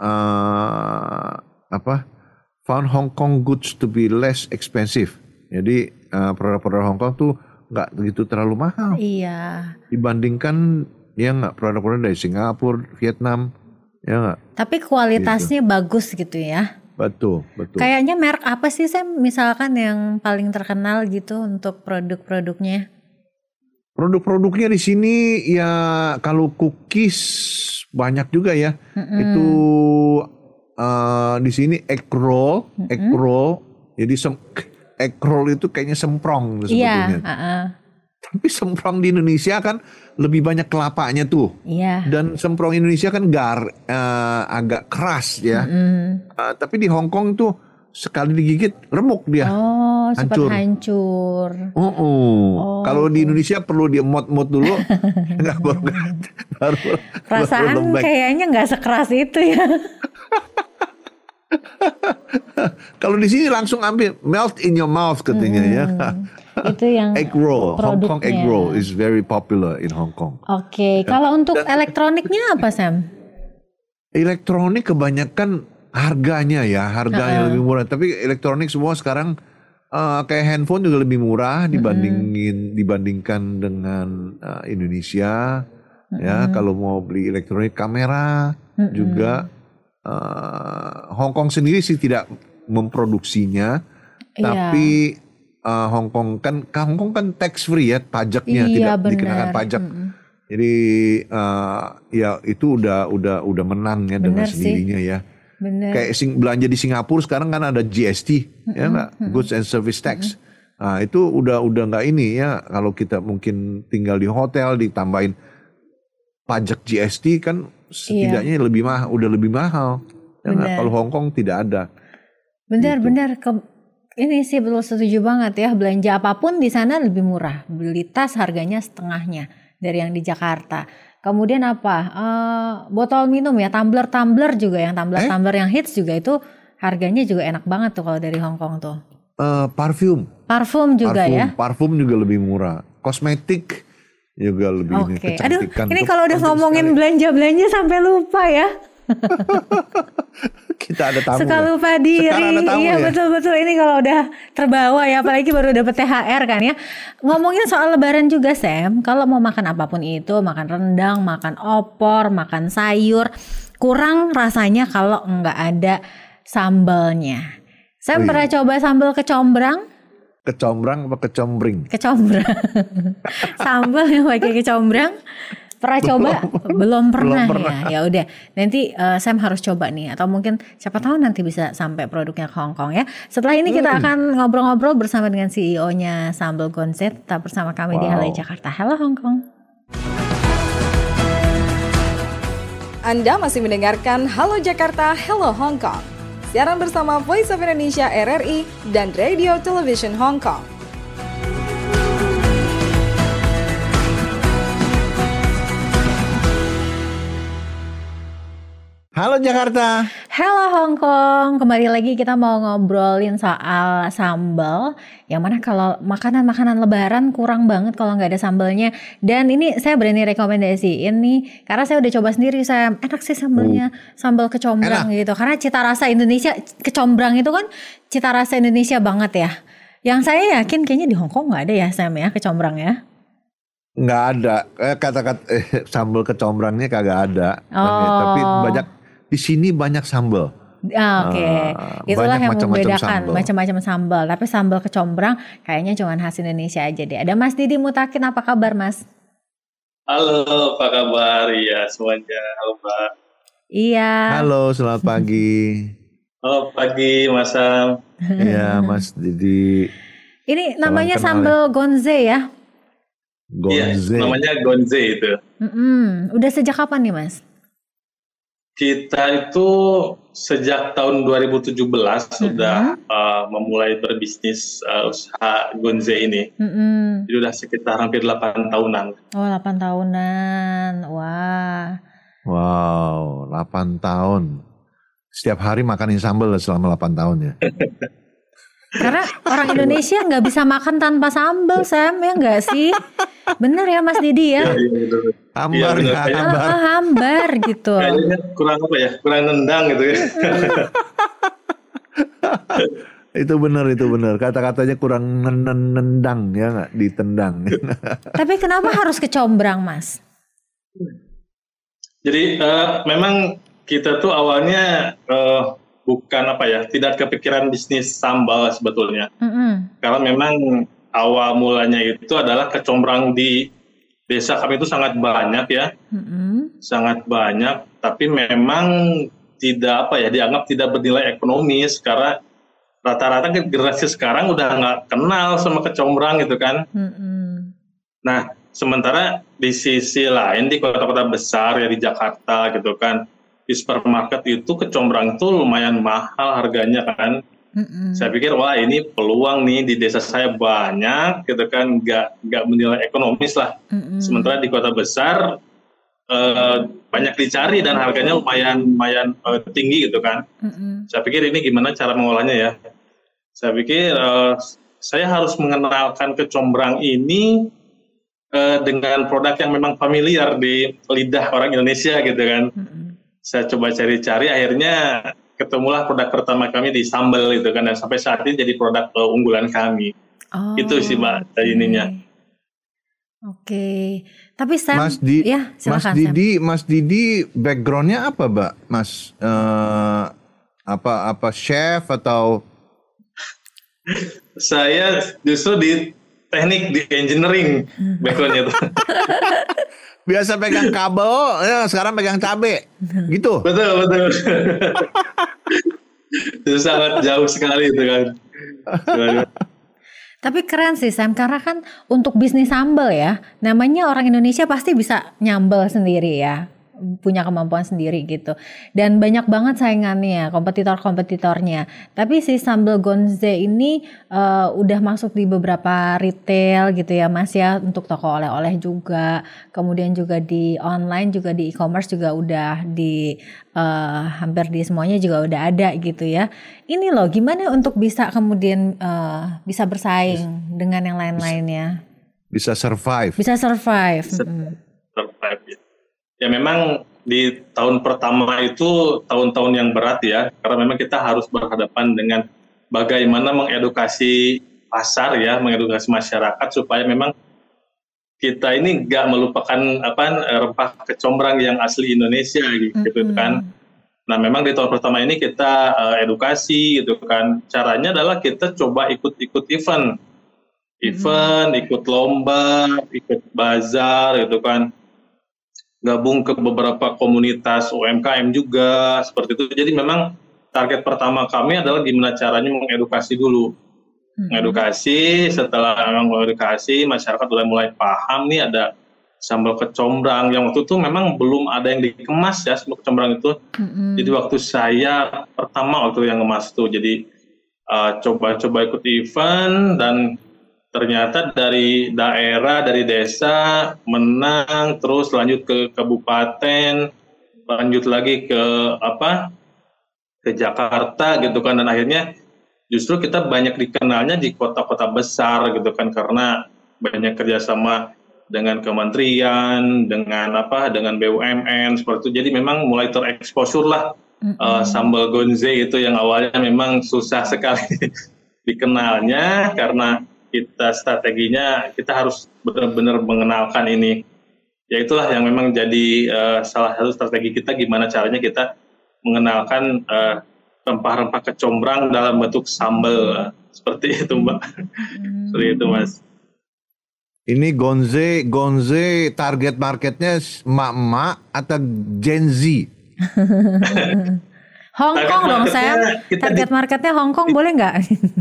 [SPEAKER 13] uh, apa? Found Hong Kong goods to be less expensive. Jadi uh, produk-produk Hong Kong tuh nggak begitu terlalu mahal.
[SPEAKER 14] Iya.
[SPEAKER 13] Dibandingkan ya nggak produk-produk dari Singapura, Vietnam. Ya nggak.
[SPEAKER 14] Tapi kualitasnya gitu. Bagus gitu ya.
[SPEAKER 13] Betul, betul.
[SPEAKER 14] Kayaknya merek apa sih Sam misalkan yang paling terkenal gitu untuk produk-produknya?
[SPEAKER 13] Produk-produknya di sini ya kalau cookies banyak juga ya. Mm-mm. Itu uh, di sini egg roll, Mm-mm. egg roll. Jadi sem- egg roll itu kayaknya semprong sebetulnya. Iya. Uh-uh. Tapi semprong di Indonesia kan lebih banyak kelapanya tuh.
[SPEAKER 14] Iya.
[SPEAKER 13] Dan semprong Indonesia kan gar uh, agak keras ya. Uh, tapi di Hong Kong tuh sekali digigit remuk dia.
[SPEAKER 14] Oh,
[SPEAKER 13] hancur.
[SPEAKER 14] Cepat hancur.
[SPEAKER 13] Uh-uh. Oh. Kalau di Indonesia perlu dia mod-mod dulu. Enggak baru, baru
[SPEAKER 14] perasaan
[SPEAKER 13] baru
[SPEAKER 14] kayaknya nggak sekeras itu ya.
[SPEAKER 13] Kalau di sini langsung ambil melt in your mouth katanya hmm. ya.
[SPEAKER 14] Itu yang
[SPEAKER 13] egg roll,
[SPEAKER 14] produknya.
[SPEAKER 13] Hong Kong egg roll is very popular in Hong Kong.
[SPEAKER 14] Oke, okay. Kalau untuk Dan, elektroniknya apa Sam?
[SPEAKER 13] Elektronik kebanyakan harganya ya, harganya uh-uh. lebih murah. Tapi elektronik semua sekarang uh, kayak handphone juga lebih murah dibandingin uh-uh. dibandingkan dengan uh, Indonesia. Uh-uh. Ya, kalau mau beli elektronik kamera uh-uh. juga uh, Hong Kong sendiri sih tidak memproduksinya, yeah. tapi uh, Hong Kong kan Hong Kong kan tax free ya, pajaknya
[SPEAKER 14] iya,
[SPEAKER 13] tidak
[SPEAKER 14] bener.
[SPEAKER 13] dikenakan pajak. Mm-hmm. Jadi uh, ya itu udah udah udah menang ya bener dengan sih. Sendirinya ya.
[SPEAKER 14] Bener.
[SPEAKER 13] Kayak sing, belanja di Singapura sekarang kan ada G S T, mm-hmm. ya nggak, mm-hmm. Goods and Service Tax. Mm-hmm. Nah itu udah udah nggak ini ya. Kalau kita mungkin tinggal di hotel ditambahin pajak G S T kan setidaknya iya. lebih mahal, udah lebih mahal. Ya nggak? Kalau Hong Kong tidak ada.
[SPEAKER 14] Benar-benar gitu. Benar. Ini sih betul setuju banget ya, belanja apapun di sana lebih murah. Beli tas harganya setengahnya dari yang di Jakarta. Kemudian apa? Uh, botol minum ya, tumbler-tumbler juga yang tumbler-tumbler eh? yang hits juga itu harganya juga enak banget tuh kalau dari Hong Kong tuh.
[SPEAKER 13] Uh, parfum.
[SPEAKER 14] Parfum juga
[SPEAKER 13] parfum,
[SPEAKER 14] ya.
[SPEAKER 13] Parfum juga lebih murah. Kosmetik juga lebih
[SPEAKER 14] okay.
[SPEAKER 13] ini kecantikan.
[SPEAKER 14] Aduh, ini kalau udah ngomongin sekali. belanja-belanja sampai lupa ya.
[SPEAKER 13] Kita ada tamu.
[SPEAKER 14] Suka lupa diri. Iya ya? Betul-betul ini kalau udah terbawa ya, apalagi baru dapet T H R kan ya. Ngomongin soal lebaran juga Sam, kalau mau makan apapun itu, makan rendang, makan opor, makan sayur, kurang rasanya kalau nggak ada sambalnya. Sam Wih. pernah coba sambal kecombrang?
[SPEAKER 13] Kecombrang apa kecombring?
[SPEAKER 14] Kecombrang. Sambal yang pakai kecombrang. Pernah coba? Belum pernah, Belum pernah. ya. Ya udah, nanti uh, Sam harus coba nih, atau mungkin siapa tahu nanti bisa sampai produknya ke Hong Kong ya. Setelah ini hmm. kita akan ngobrol-ngobrol bersama dengan C E O-nya Sambal Gonze. Tetap bersama kami wow. di Halo Jakarta. Halo Hong Kong.
[SPEAKER 12] Anda masih mendengarkan Halo Jakarta, Hello Hong Kong. Siaran bersama Voice of Indonesia R R I dan Radio Television Hong Kong.
[SPEAKER 13] Halo Jakarta.
[SPEAKER 14] Halo Hong Kong. Kembali lagi kita mau ngobrolin soal sambal. Yang mana kalau makanan-makanan lebaran kurang banget kalau nggak ada sambalnya. Dan ini saya berani rekomendasiin nih, karena saya udah coba sendiri. Saya enak sih sambalnya, uh. sambal kecombrang enak. gitu. Karena cita rasa Indonesia, kecombrang itu kan cita rasa Indonesia banget ya. Yang saya yakin kayaknya di Hong Kong nggak ada ya Sam ya kecombrang ya.
[SPEAKER 13] Nggak ada. Eh, kata-kata eh, sambal kecombrangnya kagak ada.
[SPEAKER 14] Oh.
[SPEAKER 13] Tapi banyak. Di sini banyak sambal.
[SPEAKER 14] Ah, Oke, okay. uh, Itulah yang membedakan macam-macam sambal. Tapi sambal kecombrang kayaknya cuma khas Indonesia aja deh. Ada Mas Didi Mutakin, apa kabar Mas?
[SPEAKER 15] Halo, apa kabar? Iya semuanya, halo Pak.
[SPEAKER 14] Iya.
[SPEAKER 13] Halo, selamat pagi.
[SPEAKER 15] Halo pagi Mas Sam.
[SPEAKER 13] Iya Mas Didi.
[SPEAKER 14] Ini namanya sambal Gonze ya?
[SPEAKER 13] Gonze.
[SPEAKER 15] Iya, namanya Gonze itu.
[SPEAKER 14] Mm-mm. Udah sejak kapan nih Mas?
[SPEAKER 15] Kita itu sejak tahun dua ribu tujuh belas mm-hmm. sudah uh, memulai berbisnis uh, usaha Gonze ini.
[SPEAKER 14] Mm-hmm.
[SPEAKER 15] Jadi udah sekitar hampir delapan tahunan.
[SPEAKER 14] Oh, delapan tahunan. Wah.
[SPEAKER 13] Wow, delapan tahun. Setiap hari makanin sambal selama delapan tahun ya.
[SPEAKER 14] Karena orang Indonesia nggak bisa makan tanpa sambal, Sam, ya nggak sih? Bener ya Mas Didi ya?
[SPEAKER 15] Iya, iya, betul.
[SPEAKER 13] Hambar ya,
[SPEAKER 14] ya hambar. Ah, hambar gitu.
[SPEAKER 15] Kayaknya kurang apa ya? Kurang nendang gitu ya.
[SPEAKER 13] Itu benar, itu benar. Kata-katanya kurang nendang ya nggak? Ditendang.
[SPEAKER 14] Tapi kenapa harus kecombrang, Mas?
[SPEAKER 15] Jadi uh, memang kita tuh awalnya uh, bukan apa ya, tidak kepikiran bisnis sambal sebetulnya.
[SPEAKER 14] Mm-mm.
[SPEAKER 15] Karena memang awal mulanya itu adalah kecombrang di desa kami itu sangat banyak ya,
[SPEAKER 14] Mm-mm.
[SPEAKER 15] sangat banyak. Tapi memang tidak apa ya, dianggap tidak bernilai ekonomis karena rata-rata generasi sekarang udah nggak kenal sama kecombrang gitu kan.
[SPEAKER 14] Mm-mm.
[SPEAKER 15] Nah, sementara di sisi lain di kota-kota besar ya di Jakarta gitu kan, di supermarket itu kecombrang itu lumayan mahal harganya kan.
[SPEAKER 14] Mm-mm.
[SPEAKER 15] Saya pikir wah ini peluang nih di desa saya banyak gitu kan, nggak nggak menilai ekonomis lah.
[SPEAKER 14] Mm-mm.
[SPEAKER 15] Sementara di kota besar eh, banyak dicari dan harganya lumayan lumayan eh, tinggi gitu kan.
[SPEAKER 14] Mm-mm.
[SPEAKER 15] Saya pikir ini gimana cara mengolahnya ya. Saya pikir eh, saya harus mengenalkan kecombrang ini eh, dengan produk yang memang familiar di lidah orang Indonesia gitu kan.
[SPEAKER 14] Mm-mm.
[SPEAKER 15] Saya coba cari-cari, akhirnya ketemulah produk pertama kami di sambal itu kan, dan sampai saat ini jadi produk uh, unggulan kami.
[SPEAKER 14] Oh,
[SPEAKER 15] itu sih Mbak
[SPEAKER 14] okay.
[SPEAKER 15] ininya.
[SPEAKER 14] Oke, tapi Sam,
[SPEAKER 13] Mas Di,
[SPEAKER 14] ya
[SPEAKER 13] Mas
[SPEAKER 14] silakan Sam.
[SPEAKER 13] Didi, Mas Didi backgroundnya apa, Mbak? Mas eh, apa apa chef atau?
[SPEAKER 15] Saya justru di teknik, di engineering backgroundnya itu.
[SPEAKER 13] Biasa pegang kabel, ya sekarang pegang cabe, gitu.
[SPEAKER 15] Betul betul. Itu sangat jauh sekali itu kan.
[SPEAKER 14] Tapi keren sih Sam, karena kan untuk bisnis sambal ya, namanya orang Indonesia pasti bisa nyambel sendiri ya, punya kemampuan sendiri gitu. Dan banyak banget saingannya, kompetitor-kompetitornya. Tapi si sambal Gonze ini uh, udah masuk di beberapa retail gitu ya Mas ya, untuk toko oleh-oleh juga. Kemudian juga di online, juga di e-commerce juga udah di uh, hampir di semuanya juga udah ada gitu ya. Ini loh gimana untuk bisa kemudian uh, bisa bersaing dengan yang lain-lainnya.
[SPEAKER 13] Bisa survive.
[SPEAKER 14] Bisa survive.
[SPEAKER 15] Bisa
[SPEAKER 14] Mm-mm.
[SPEAKER 15] survive ya. Ya memang di tahun pertama itu tahun-tahun yang berat ya, karena memang kita harus berhadapan dengan bagaimana mengedukasi pasar ya, mengedukasi masyarakat supaya memang kita ini nggak melupakan apa rempah kecombrang yang asli Indonesia gitu mm-hmm. kan. Nah memang di tahun pertama ini kita uh, edukasi gitu kan. Caranya adalah kita coba ikut-ikut event, event, mm-hmm. ikut lomba, ikut bazar gitu kan. Gabung ke beberapa komunitas U M K M juga seperti itu. Jadi memang target pertama kami adalah gimana caranya mengedukasi dulu. Hmm. Mengedukasi, setelah mengedukasi masyarakat udah mulai paham nih ada sambal kecombrang yang waktu itu memang belum ada yang dikemas ya sambal kecombrang itu. Hmm. Jadi waktu saya pertama waktu yang ngemas tuh. Jadi uh, coba-coba ikut event dan ternyata dari daerah, dari desa menang, terus lanjut ke kabupaten, lanjut lagi ke apa, ke Jakarta gitu kan, dan akhirnya justru kita banyak dikenalnya di kota-kota besar gitu kan, karena banyak kerjasama dengan kementerian, dengan apa, dengan B U M N seperti itu. Jadi memang mulai tereksposur lah mm-hmm. uh, sambal Gonze itu yang awalnya memang susah sekali dikenalnya karena kita strateginya kita harus benar-benar mengenalkan ini. Ya itulah yang memang jadi uh, salah satu strategi kita gimana caranya kita mengenalkan uh, rempah-rempah kecombrang dalam bentuk sambal uh, seperti itu Mbak. Hmm. Seperti itu Mas.
[SPEAKER 13] Ini Gonze, Gonze target marketnya emak-emak atau Gen Z?
[SPEAKER 14] Hong Kong dong Sam. Target marketnya Hong Kong boleh nggak?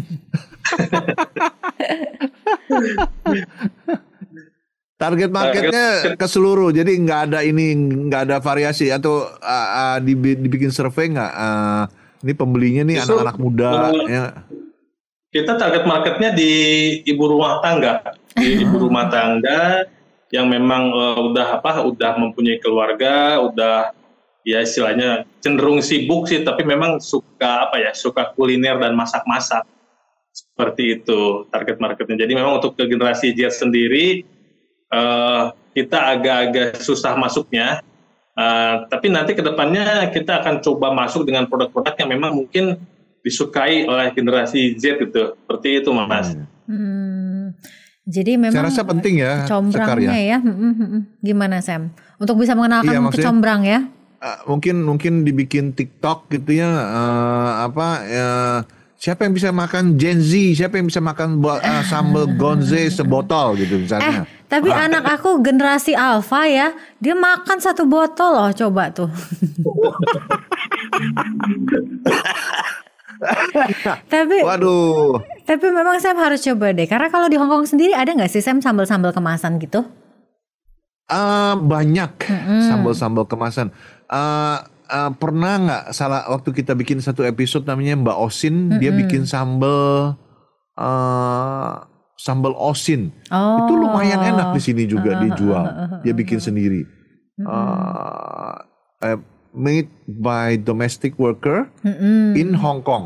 [SPEAKER 13] Target marketnya ke seluruh, jadi nggak ada ini, nggak ada variasi atau uh, uh, dibikin survei nggak? Uh, ini pembelinya nih justru anak-anak muda. Uh, ya.
[SPEAKER 15] Kita target marketnya di ibu rumah tangga, di ibu rumah tangga yang memang uh, udah apa, udah mempunyai keluarga, udah ya istilahnya cenderung sibuk sih, tapi memang suka apa ya, suka kuliner dan masak-masak. Seperti itu target marketnya. Jadi memang untuk ke generasi Z sendiri uh, kita agak-agak susah masuknya. Uh, tapi nanti ke depannya kita akan coba masuk dengan produk-produk yang memang mungkin disukai oleh generasi Z gitu. Seperti itu Mas.
[SPEAKER 14] Hmm, jadi memang
[SPEAKER 13] saya rasa penting ya
[SPEAKER 14] kecombrangnya ya. ya. Gimana Sam? Untuk bisa mengenalkan iya, kecombrang ya?
[SPEAKER 13] uh, mungkin mungkin dibikin TikTok gitu ya, uh, apa uh, siapa yang bisa makan Gen Z, siapa yang bisa makan bo- uh, sambal gonze sebotol gitu misalnya.
[SPEAKER 14] Eh, tapi
[SPEAKER 13] Ah.
[SPEAKER 14] anak aku generasi alpha ya, dia makan satu botol loh, coba tuh. Tapi,
[SPEAKER 13] waduh.
[SPEAKER 14] Tapi memang Sam harus coba deh, karena kalau di Hong Kong sendiri ada nggak sih Sam sambal-sambal kemasan gitu?
[SPEAKER 13] Uh, banyak mm-hmm. sambal-sambal kemasan. Uh, uh, pernah nggak salah waktu kita bikin satu episode namanya Mbak Osin, mm-hmm. dia bikin sambal uh, sambal Osin.
[SPEAKER 14] Oh.
[SPEAKER 13] Itu lumayan enak di sini juga
[SPEAKER 14] uh,
[SPEAKER 13] dijual.
[SPEAKER 14] uh, uh, uh,
[SPEAKER 13] dia bikin sendiri.
[SPEAKER 14] Mm-hmm.
[SPEAKER 13] Uh, uh, made by domestic worker
[SPEAKER 14] mm-hmm.
[SPEAKER 13] in Hong Kong.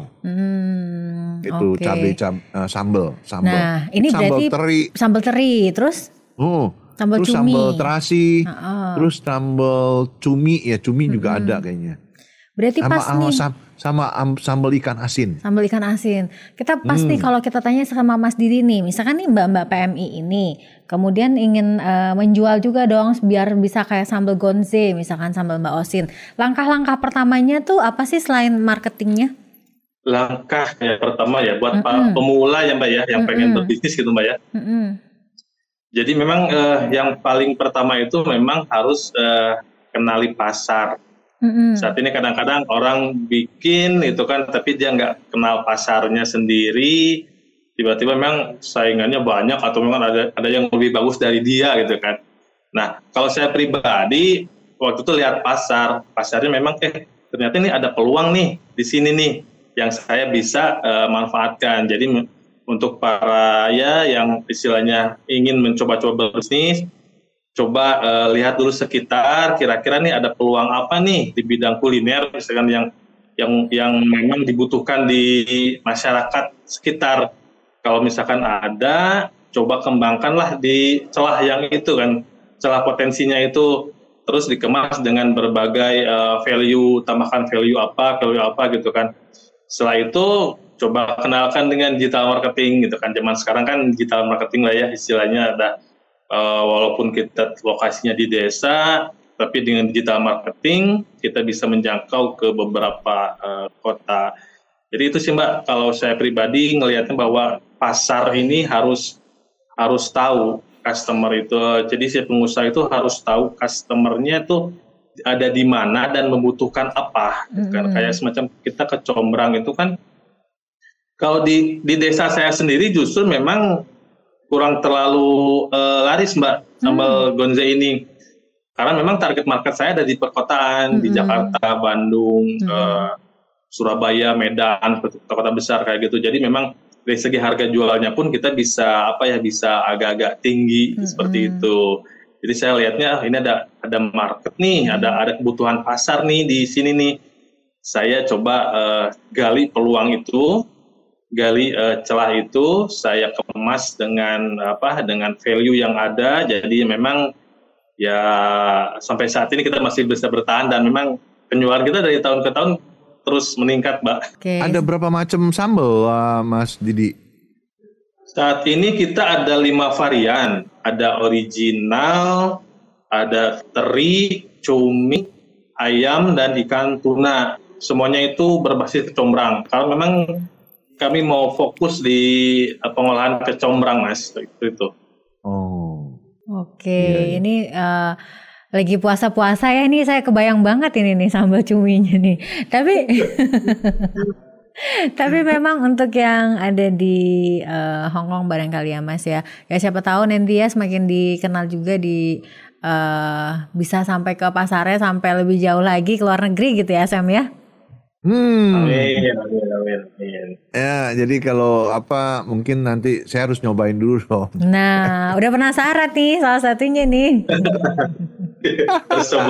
[SPEAKER 14] Mm,
[SPEAKER 13] itu
[SPEAKER 14] okay.
[SPEAKER 13] cabai cab, uh, sambal, sambal.
[SPEAKER 14] Nah, ini
[SPEAKER 13] sambal
[SPEAKER 14] berarti
[SPEAKER 13] teri.
[SPEAKER 14] Sambal teri, terus?
[SPEAKER 13] Oh,
[SPEAKER 14] sambal
[SPEAKER 13] terus
[SPEAKER 14] cumi.
[SPEAKER 13] sambal terasi,
[SPEAKER 14] uh-uh.
[SPEAKER 13] terus sambal cumi, ya cumi mm-hmm. juga ada kayaknya.
[SPEAKER 14] Berarti
[SPEAKER 13] sama,
[SPEAKER 14] pas nih.
[SPEAKER 13] Sama, sama um, sambal ikan asin.
[SPEAKER 14] Sambal ikan asin. Kita pas
[SPEAKER 13] Hmm.
[SPEAKER 14] nih kalau kita tanya sama Mas Didi nih, misalkan nih mbak-mbak P M I ini, kemudian ingin uh, menjual juga dong biar bisa kayak sambal gonze, misalkan sambal Mbak Osin. Langkah-langkah pertamanya tuh apa sih selain marketingnya?
[SPEAKER 15] Langkah ya pertama ya buat
[SPEAKER 14] Mm-mm.
[SPEAKER 15] pemula ya Mbak ya, yang
[SPEAKER 14] Mm-mm.
[SPEAKER 15] pengen berbisnis gitu Mbak ya.
[SPEAKER 14] Mm-mm.
[SPEAKER 15] Jadi memang eh, yang paling pertama itu memang harus eh, kenali pasar.
[SPEAKER 14] Mm-mm.
[SPEAKER 15] Saat ini kadang-kadang orang bikin itu kan, tapi dia nggak kenal pasarnya sendiri. Tiba-tiba memang saingannya banyak atau memang ada ada yang lebih bagus dari dia gitu kan. Nah, kalau saya pribadi waktu itu lihat pasar, pasarnya memang eh ternyata ini ada peluang nih di sini nih yang saya bisa uh, manfaatkan. Jadi m- untuk para ya yang istilahnya ingin mencoba-coba berbisnis, coba uh, lihat dulu sekitar, kira-kira nih ada peluang apa nih di bidang kuliner, misalkan yang yang yang memang dibutuhkan di masyarakat sekitar. Kalau misalkan ada, coba kembangkanlah di celah yang itu kan, celah potensinya itu, terus dikemas dengan berbagai uh, value, tambahkan value apa, value apa gitu kan. Setelah itu coba kenalkan dengan digital marketing gitu kan. Zaman sekarang kan digital marketing lah ya istilahnya, ada uh, walaupun kita lokasinya di desa, tapi dengan digital marketing kita bisa menjangkau ke beberapa uh, kota. Jadi itu sih Mbak, kalau saya pribadi ngelihatnya bahwa pasar ini harus harus tahu customer itu. Jadi si pengusaha itu harus tahu customernya itu ada di mana dan membutuhkan apa. Mm-hmm. Kan kayak semacam kita ke Combrang itu kan, kalau di di desa saya sendiri justru memang kurang terlalu uh, laris Mbak sambal mm. gonze ini. Karena memang target market saya ada di perkotaan, mm-hmm. di Jakarta, Bandung, mm-hmm. uh, Surabaya, Medan, kota-kota besar kayak gitu. Jadi memang dari segi harga jualnya pun kita bisa apa ya bisa agak-agak tinggi mm-hmm. seperti itu. Jadi saya lihatnya ini ada ada market nih, ada ada kebutuhan pasar nih di sini nih. Saya coba uh, gali peluang itu, gali uh, celah itu, saya kemas dengan apa dengan value yang ada. Jadi memang ya sampai saat ini kita masih bisa bertahan dan memang penjualan kita dari tahun ke tahun terus meningkat, Mbak.
[SPEAKER 14] Okay.
[SPEAKER 13] Ada berapa macam sambal, uh, Mas Didi?
[SPEAKER 15] Saat ini kita ada lima varian. Ada original, ada teri, cumi, ayam, dan ikan tuna. Semuanya itu berbasis kecombrang. Kalau memang kami mau fokus di uh, pengolahan kecombrang, Mas. Itu.
[SPEAKER 13] Oh.
[SPEAKER 14] Oke, okay. yeah, yeah. Ini... Uh... lagi puasa-puasa ya, ini saya kebayang banget ini nih sambal cuminya nih. Tapi tapi memang untuk yang ada di uh, Hong Kong barangkali ya Mas ya. Ya siapa tahu nanti ya semakin dikenal juga di uh, bisa sampai ke pasarnya sampai lebih jauh lagi ke luar negeri gitu ya Sam ya.
[SPEAKER 13] Hmm.
[SPEAKER 15] Amin, amin, amin, amin.
[SPEAKER 13] Ya, jadi kalau apa mungkin nanti saya harus nyobain dulu dong.
[SPEAKER 14] Nah, udah penasaran nih salah satunya nih.
[SPEAKER 15] Terus coba.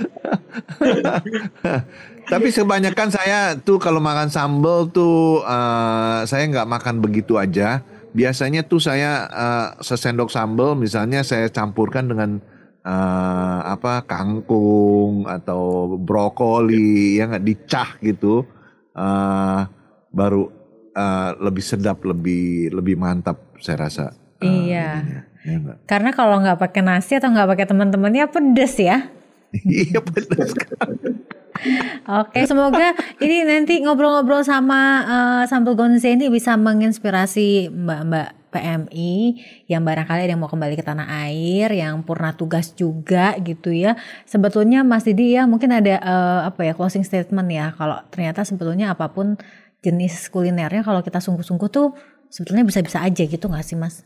[SPEAKER 13] Tapi kebanyakan saya tuh kalau makan sambal tuh uh, saya nggak makan begitu aja. Biasanya tuh saya uh, sesendok sambal misalnya saya campurkan dengan uh, apa kangkung atau brokoli ya nggak dicah gitu, uh, baru uh, lebih sedap, lebih lebih mantap saya rasa. Uh,
[SPEAKER 14] iya.
[SPEAKER 13] Ininya. Ya,
[SPEAKER 14] karena kalau nggak pakai nasi atau nggak pakai teman-temannya pedes ya.
[SPEAKER 13] Iya benar sekali.
[SPEAKER 14] Oke, semoga ini nanti ngobrol-ngobrol sama uh, Sambal Gonze ini bisa menginspirasi mbak-mbak P M I yang barangkali ada yang mau kembali ke tanah air, yang purna tugas juga gitu ya. Sebetulnya Mas Didi ya mungkin ada uh, apa ya closing statement ya, kalau ternyata sebetulnya apapun jenis kulinernya kalau kita sungguh-sungguh tuh sebetulnya bisa-bisa aja gitu nggak sih Mas?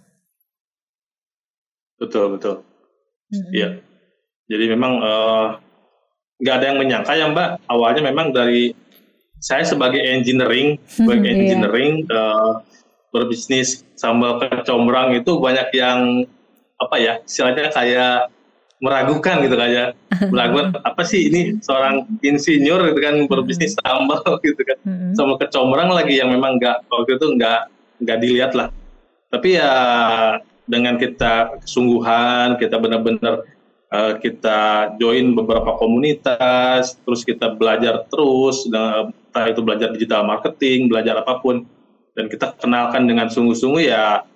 [SPEAKER 15] Betul betul. Iya. Mm-hmm. Jadi memang uh, nggak ada yang menyangka ya Mbak, awalnya memang dari saya sebagai engineering, sebagai engineering uh, berbisnis sambal kecombrang itu banyak yang apa ya, istilahnya kayak meragukan gitu kayak meragukan apa sih ini seorang insinyur gitu kan berbisnis sambal gitu kan, sambal kecombrang lagi yang memang nggak waktu itu nggak nggak dilihat lah. Tapi ya dengan kita kesungguhan, kita benar-benar Uh, kita join beberapa komunitas, terus kita belajar terus, entah itu belajar digital marketing, belajar apapun, dan kita kenalkan dengan sungguh-sungguh ya,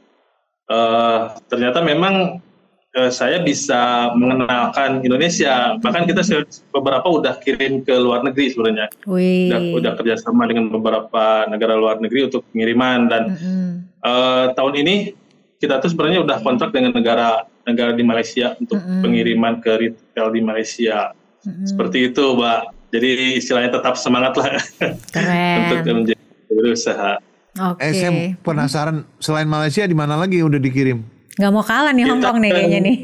[SPEAKER 15] uh, ternyata memang uh, saya bisa mengenalkan Indonesia, bahkan kita beberapa udah kirim ke luar negeri sebenarnya, udah, udah kerjasama dengan beberapa negara luar negeri untuk pengiriman, dan mm-hmm. uh, tahun ini kita tuh sebenarnya udah kontrak dengan negara negara di Malaysia untuk mm-hmm. pengiriman ke retail di Malaysia. Mm-hmm. Seperti itu, Mbak. Jadi istilahnya tetap semangat lah untuk menjadi berusaha.
[SPEAKER 13] Oke. Okay. Eh, saya penasaran selain Malaysia di mana lagi udah dikirim?
[SPEAKER 14] Gak mau kalah nih Hong Kong nih kayaknya nih.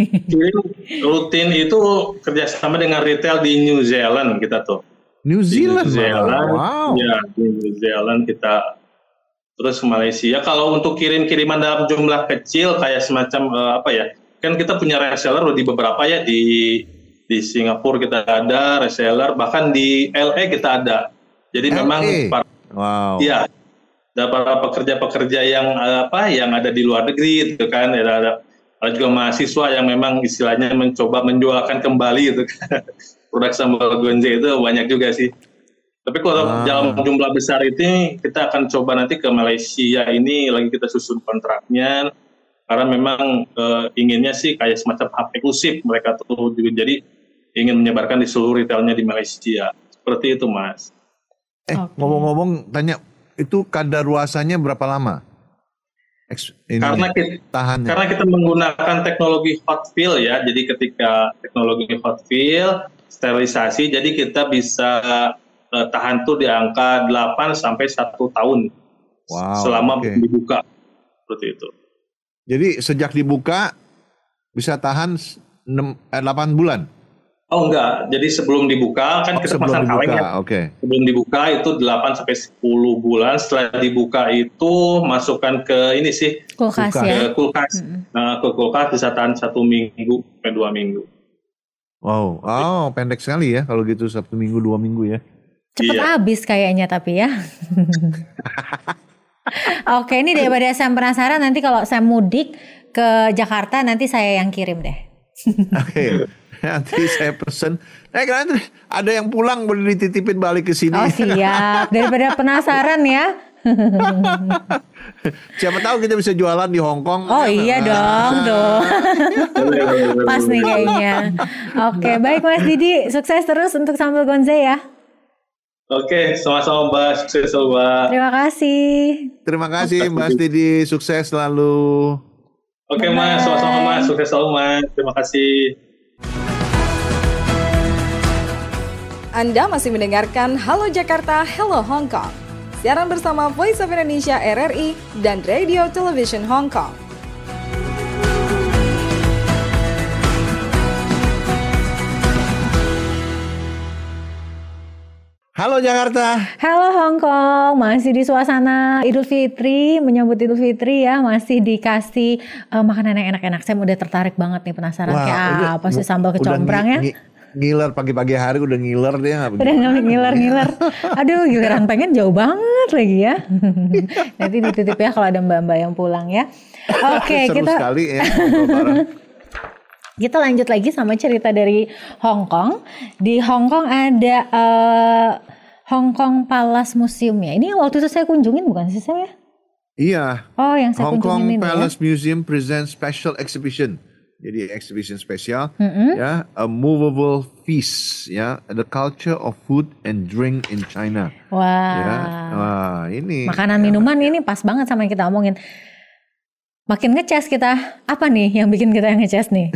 [SPEAKER 15] Rutin itu kerjasama dengan retail di New Zealand kita tuh.
[SPEAKER 13] New Zealand?
[SPEAKER 15] New Zealand.
[SPEAKER 13] Wow.
[SPEAKER 15] Ya, di New Zealand kita. Terus Malaysia. Kalau untuk kirim-kiriman dalam jumlah kecil kayak semacam uh, apa ya? Kan kita punya reseller di beberapa ya, di di Singapura kita ada reseller, bahkan di L A kita ada. Jadi L A. Memang para,
[SPEAKER 13] wow.
[SPEAKER 15] ya, ada para pekerja-pekerja yang apa yang ada di luar negeri gitu kan, ada, ada, ada juga mahasiswa yang memang istilahnya mencoba menjualkan kembali gitu kan. Produk sambal gonze itu banyak juga sih. Tapi kalau wow. dalam jumlah besar ini kita akan coba nanti ke Malaysia ini lagi kita susun kontraknya. Karena memang uh, inginnya sih kayak semacam hub eksklusif mereka tuh juga, jadi ingin menyebarkan di seluruh retailnya di Malaysia. Seperti itu, Mas.
[SPEAKER 13] Eh, okay. Ngomong-ngomong, tanya itu kadaluarsanya berapa lama? Eks, ini
[SPEAKER 15] karena kita tahannya. Karena kita menggunakan teknologi hot fill ya. Jadi ketika teknologi hot fill, sterilisasi, jadi kita bisa uh, tahan tuh di angka delapan sampai satu tahun.
[SPEAKER 13] Wow,
[SPEAKER 15] selama
[SPEAKER 13] okay.
[SPEAKER 15] dibuka. Seperti itu.
[SPEAKER 13] Jadi sejak dibuka bisa tahan enam, eh, delapan bulan?
[SPEAKER 15] Oh enggak, jadi sebelum dibuka kan
[SPEAKER 13] oh,
[SPEAKER 15] kita pasang kalengnya.
[SPEAKER 13] Okay.
[SPEAKER 15] Sebelum dibuka itu delapan sampai sepuluh bulan, setelah dibuka itu masukkan ke ini sih.
[SPEAKER 14] Kulkas
[SPEAKER 15] ke
[SPEAKER 14] ya?
[SPEAKER 15] kulkas. Hmm. Nah, ke kulkas bisa tahan satu minggu sampai dua minggu.
[SPEAKER 13] Wow, oh pendek sekali ya kalau gitu, satu minggu dua minggu ya.
[SPEAKER 14] Cepet iya. habis kayaknya tapi ya. Oke, ini daripada saya penasaran, nanti kalau saya mudik ke Jakarta nanti saya yang kirim deh.
[SPEAKER 13] Oke, nanti saya pesen. Eh, karena ada yang pulang boleh dititipin balik ke sini.
[SPEAKER 14] Oh siap, daripada penasaran ya.
[SPEAKER 13] Siapa tahu kita bisa jualan di Hong Kong.
[SPEAKER 14] Oh iya dong, dong. Pas nih kayaknya. Oke, baik Mas Didi, sukses terus untuk Sambal Gonze ya.
[SPEAKER 15] Oke, sama-sama Mbak, sukses selalu Mbak.
[SPEAKER 14] Terima kasih.
[SPEAKER 13] Terima kasih Mbak Didi, sukses selalu.
[SPEAKER 15] Oke Mas, sama-sama Mas, sukses selalu Mas. Terima kasih.
[SPEAKER 12] Anda masih mendengarkan Halo Jakarta, Hello Hong Kong. Siaran bersama Voice of Indonesia R R I dan Radio Television Hong Kong.
[SPEAKER 9] Halo Jakarta.
[SPEAKER 14] Halo Hong Kong, masih di suasana Idul Fitri, menyambut Idul Fitri ya, masih dikasih uh, makanan yang enak-enak. Saya udah tertarik banget nih, penasaran. Wah, kayak apa sih sambal kecombrang ya?
[SPEAKER 13] Ngiler pagi-pagi hari udah ngiler dia.
[SPEAKER 14] Udah ngiler-ngiler. Aduh, giliran pengen jauh banget lagi ya. Nanti dititip ya kalau ada mbak-mbak yang pulang ya. Oke,
[SPEAKER 13] Seru
[SPEAKER 14] kita
[SPEAKER 13] sekali ya.
[SPEAKER 14] Kita lanjut lagi sama cerita dari Hong Kong. Di Hong Kong ada uh, Hong Kong Palace Museum ya. Ini waktu itu saya kunjungin bukan sih saya?
[SPEAKER 13] Iya.
[SPEAKER 14] Oh, yang saya
[SPEAKER 13] Hong
[SPEAKER 14] kunjungin
[SPEAKER 13] Kong
[SPEAKER 14] ini
[SPEAKER 13] Palace
[SPEAKER 14] ya.
[SPEAKER 13] Museum presents special exhibition Jadi exhibition spesial,
[SPEAKER 14] Mm-mm.
[SPEAKER 13] ya, a movable feast, ya, the culture of food and drink in China.
[SPEAKER 14] Wah.
[SPEAKER 13] Ya, wah ini.
[SPEAKER 14] Makanan minuman ini pas banget sama yang kita omongin. Makin ngecas kita. Apa nih yang bikin kita ngecas nih?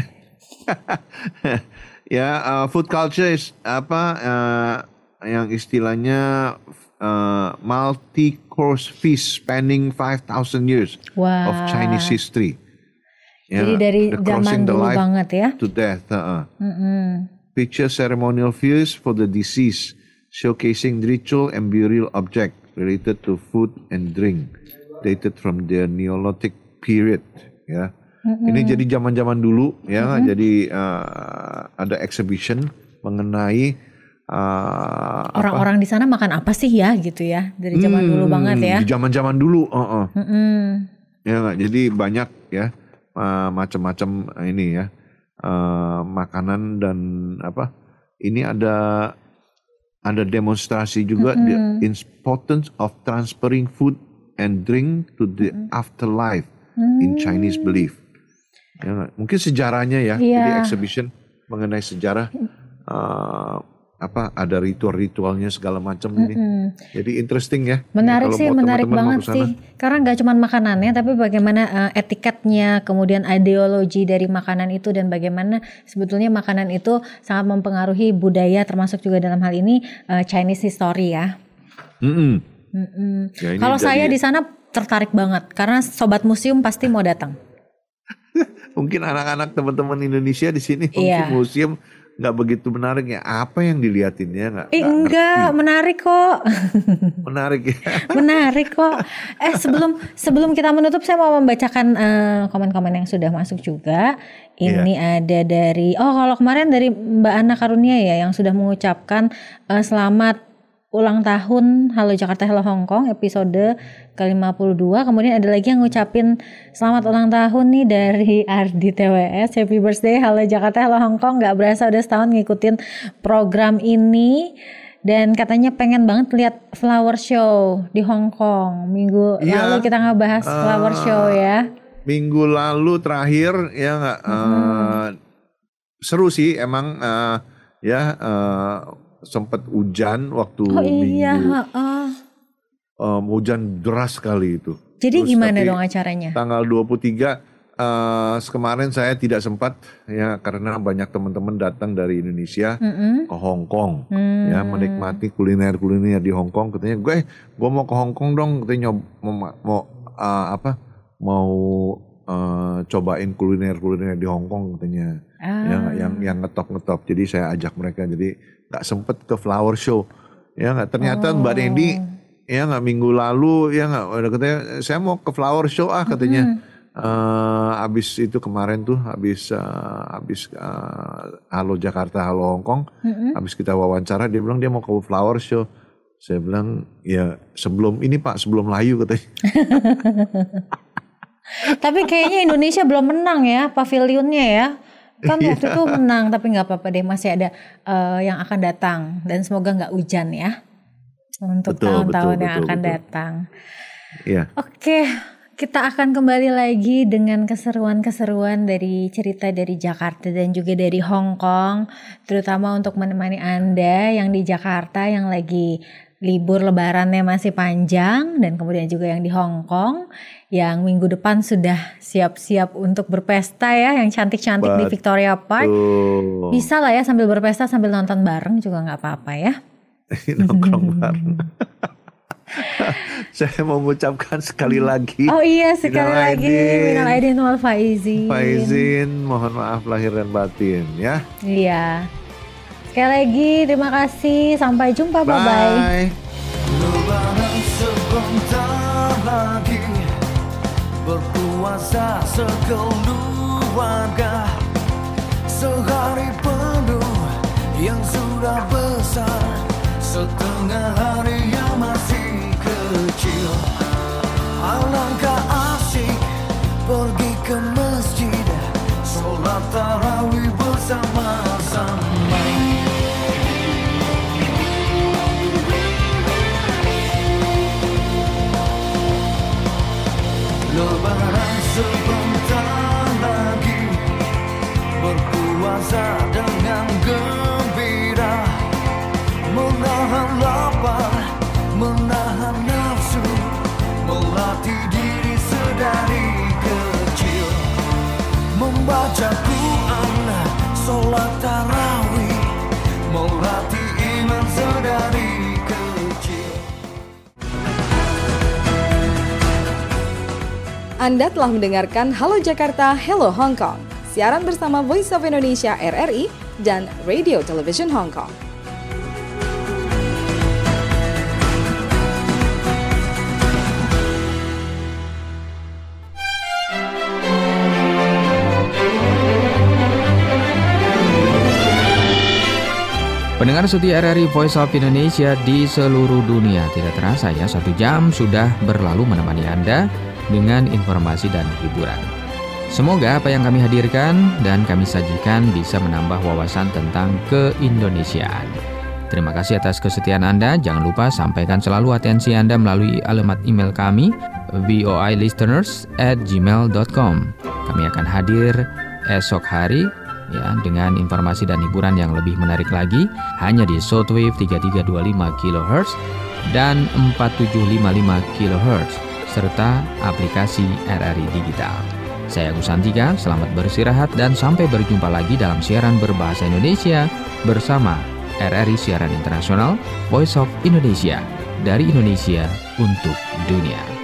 [SPEAKER 13] Ya, uh, food culture is apa uh, yang istilahnya uh, multi-course feast spanning five thousand years
[SPEAKER 14] Wah.
[SPEAKER 13] of Chinese history. Ya,
[SPEAKER 14] Jadi dari
[SPEAKER 13] the
[SPEAKER 14] zaman
[SPEAKER 13] crossing the
[SPEAKER 14] dulu
[SPEAKER 13] life
[SPEAKER 14] banget ya.
[SPEAKER 13] to death. Uh-uh.
[SPEAKER 14] Mm-mm.
[SPEAKER 13] Feature ceremonial feast for the deceased, showcasing ritual and burial object related to food and drink, dated from the Neolithic period. Ya,
[SPEAKER 14] Mm-mm.
[SPEAKER 13] ini jadi zaman-zaman dulu, ya.
[SPEAKER 14] Mm-mm.
[SPEAKER 13] Jadi uh, ada exhibition mengenai uh,
[SPEAKER 14] Orang-orang di sana makan apa sih ya gitu ya dari zaman
[SPEAKER 13] Hmm,
[SPEAKER 14] dulu banget ya.
[SPEAKER 13] Di zaman-zaman dulu, uh-uh.
[SPEAKER 14] Mm-mm.
[SPEAKER 13] Ya nggak? Jadi banyak ya uh, macam-macam ini ya uh, makanan dan apa? Ini ada ada demonstrasi juga
[SPEAKER 14] Mm-mm.
[SPEAKER 13] the importance of transferring food and drink to the afterlife in Chinese belief. Ya nggak? Mungkin sejarahnya ya.
[SPEAKER 14] Iya.
[SPEAKER 13] Jadi exhibition mengenai sejarah uh, apa ada ritual-ritualnya segala macam ini.
[SPEAKER 14] Mm-mm.
[SPEAKER 13] Jadi interesting ya.
[SPEAKER 14] Menarik
[SPEAKER 13] Kalau
[SPEAKER 14] sih,
[SPEAKER 13] mau
[SPEAKER 14] menarik
[SPEAKER 13] teman-teman mau
[SPEAKER 14] banget
[SPEAKER 13] ke sana.
[SPEAKER 14] sih. Karena nggak cuma makanannya, tapi bagaimana uh, etiketnya, kemudian ideologi dari makanan itu dan bagaimana sebetulnya makanan itu sangat mempengaruhi budaya, termasuk juga dalam hal ini uh, Chinese history ya.
[SPEAKER 13] Mm-mm.
[SPEAKER 14] Mm-mm.
[SPEAKER 13] Ya, ini
[SPEAKER 14] Kalau
[SPEAKER 13] jadi-
[SPEAKER 14] saya di sana tertarik banget, karena sobat museum pasti mau datang.
[SPEAKER 13] Mungkin anak-anak teman-teman Indonesia di sini mungkin
[SPEAKER 14] Iya.
[SPEAKER 13] museum nggak begitu menarik ya. Apa yang dilihatinnya nggak
[SPEAKER 14] Eh
[SPEAKER 13] nggak
[SPEAKER 14] enggak, menarik kok.
[SPEAKER 13] menarik ya.
[SPEAKER 14] Menarik kok. Eh sebelum sebelum kita menutup saya mau membacakan eh, komen-komen yang sudah masuk juga. Ini ada dari oh kalau kemarin dari Mbak Ana Karunia ya yang sudah mengucapkan eh, selamat ulang tahun Halo Jakarta Halo Hong Kong episode ke lima puluh dua. Kemudian ada lagi yang ngucapin selamat ulang tahun nih dari Ardi T W S. Happy birthday Halo Jakarta Halo Hong Kong. Gak berasa udah setahun ngikutin program ini. Dan katanya pengen banget lihat flower show di Hong Kong. Minggu
[SPEAKER 13] Iya.
[SPEAKER 14] lalu kita ngebahas flower
[SPEAKER 13] Ah.
[SPEAKER 14] show ya.
[SPEAKER 13] Minggu lalu terakhir ya nggak eh, seru sih emang eh, ya eh, sempat hujan waktu
[SPEAKER 14] Oh iya,
[SPEAKER 13] minggu
[SPEAKER 14] heeh.
[SPEAKER 13] em, hujan deras sekali itu.
[SPEAKER 14] Jadi
[SPEAKER 13] Terus
[SPEAKER 14] gimana
[SPEAKER 13] tapi
[SPEAKER 14] dong acaranya?
[SPEAKER 13] Tanggal dua puluh tiga eh, kemarin saya tidak sempat ya karena banyak teman-teman datang dari Indonesia
[SPEAKER 14] Mm-mm.
[SPEAKER 13] ke Hong Kong
[SPEAKER 14] Hmm.
[SPEAKER 13] ya menikmati kuliner-kuliner di HongOng. Katanya gue gue mau ke Hong Kong dong, katanya nyob, mau, mau eh, apa mau eh, cobain kuliner-kuliner di Hong Kong katanya.
[SPEAKER 14] Ah.
[SPEAKER 13] Ya nggak, yang yang ngetop-ngetop. Jadi saya ajak mereka, jadi nggak sempet ke flower show. Ya nggak, ternyata
[SPEAKER 14] Oh.
[SPEAKER 13] Mbak Dendi ya nggak minggu lalu ya nggak, udah katanya saya mau ke flower show ah katanya. Eh, abis itu kemarin tuh abis eh, abis eh, Halo Jakarta Halo Hong Kong,
[SPEAKER 14] Mm-mm.
[SPEAKER 13] abis kita wawancara dia bilang dia mau ke flower show. Saya bilang ya sebelum ini Pak, sebelum layu katanya.
[SPEAKER 14] Tapi kayaknya Indonesia belum menang ya pavilionnya ya. Kan waktu itu menang, tapi nggak apa-apa deh, masih ada eh, yang akan datang dan semoga nggak hujan ya untuk
[SPEAKER 13] Betul,
[SPEAKER 14] tahun-tahun
[SPEAKER 13] betul,
[SPEAKER 14] yang
[SPEAKER 13] betul,
[SPEAKER 14] akan
[SPEAKER 13] betul.
[SPEAKER 14] datang.
[SPEAKER 13] Iya.
[SPEAKER 14] Oke, kita akan kembali lagi dengan keseruan-keseruan dari cerita dari Jakarta dan juga dari Hong Kong, terutama untuk menemani Anda yang di Jakarta yang lagi libur lebarannya masih panjang, dan kemudian juga yang di Hong Kong yang minggu depan sudah siap-siap untuk berpesta ya, yang cantik-cantik di Victoria Park.
[SPEAKER 13] Betul.
[SPEAKER 14] Bisa lah ya sambil berpesta sambil nonton bareng juga nggak apa-apa ya.
[SPEAKER 13] Nongkrong bareng. Saya mau mengucapkan sekali lagi.
[SPEAKER 14] Oh iya, sekali
[SPEAKER 13] Minal
[SPEAKER 14] lagi
[SPEAKER 13] aidin.
[SPEAKER 14] minal aidin wal faizin.
[SPEAKER 13] Faizin, mohon maaf lahir dan batin ya.
[SPEAKER 14] Iya. Sekali lagi terima kasih, sampai jumpa, bye bye.
[SPEAKER 13] Bye.
[SPEAKER 7] Lebaran sebentar lagi, berpuasa sekeluarga, sehari penuh yang sudah besar, setengah hari yang masih kecil. Alangkah asyik pergi ke masjid, sholat tarawih bersama-sama. Lebaran sebentar lagi,
[SPEAKER 12] Anda telah mendengarkan Halo Jakarta, Hello Hong Kong. Siaran bersama Voice of Indonesia R R I dan Radio Television Hong Kong.
[SPEAKER 1] Pendengar setia R R I Voice of Indonesia di seluruh dunia, tidak terasa ya, satu jam sudah berlalu menemani Anda dengan informasi dan hiburan. Semoga apa yang kami hadirkan dan kami sajikan bisa menambah wawasan tentang keindonesiaan. Terima kasih atas kesetiaan Anda. Jangan lupa sampaikan selalu atensi Anda melalui alamat email kami voilisteners at gmail dot com. Kami akan hadir esok hari ya dengan informasi dan hiburan yang lebih menarik lagi hanya di shortwave tiga tiga dua lima kilohertz dan empat tujuh lima lima kilohertz serta aplikasi R R I Digital. Saya Agus Santika, selamat beristirahat dan sampai berjumpa lagi dalam siaran berbahasa Indonesia bersama R R I Siaran Internasional Voice of Indonesia, dari Indonesia untuk dunia.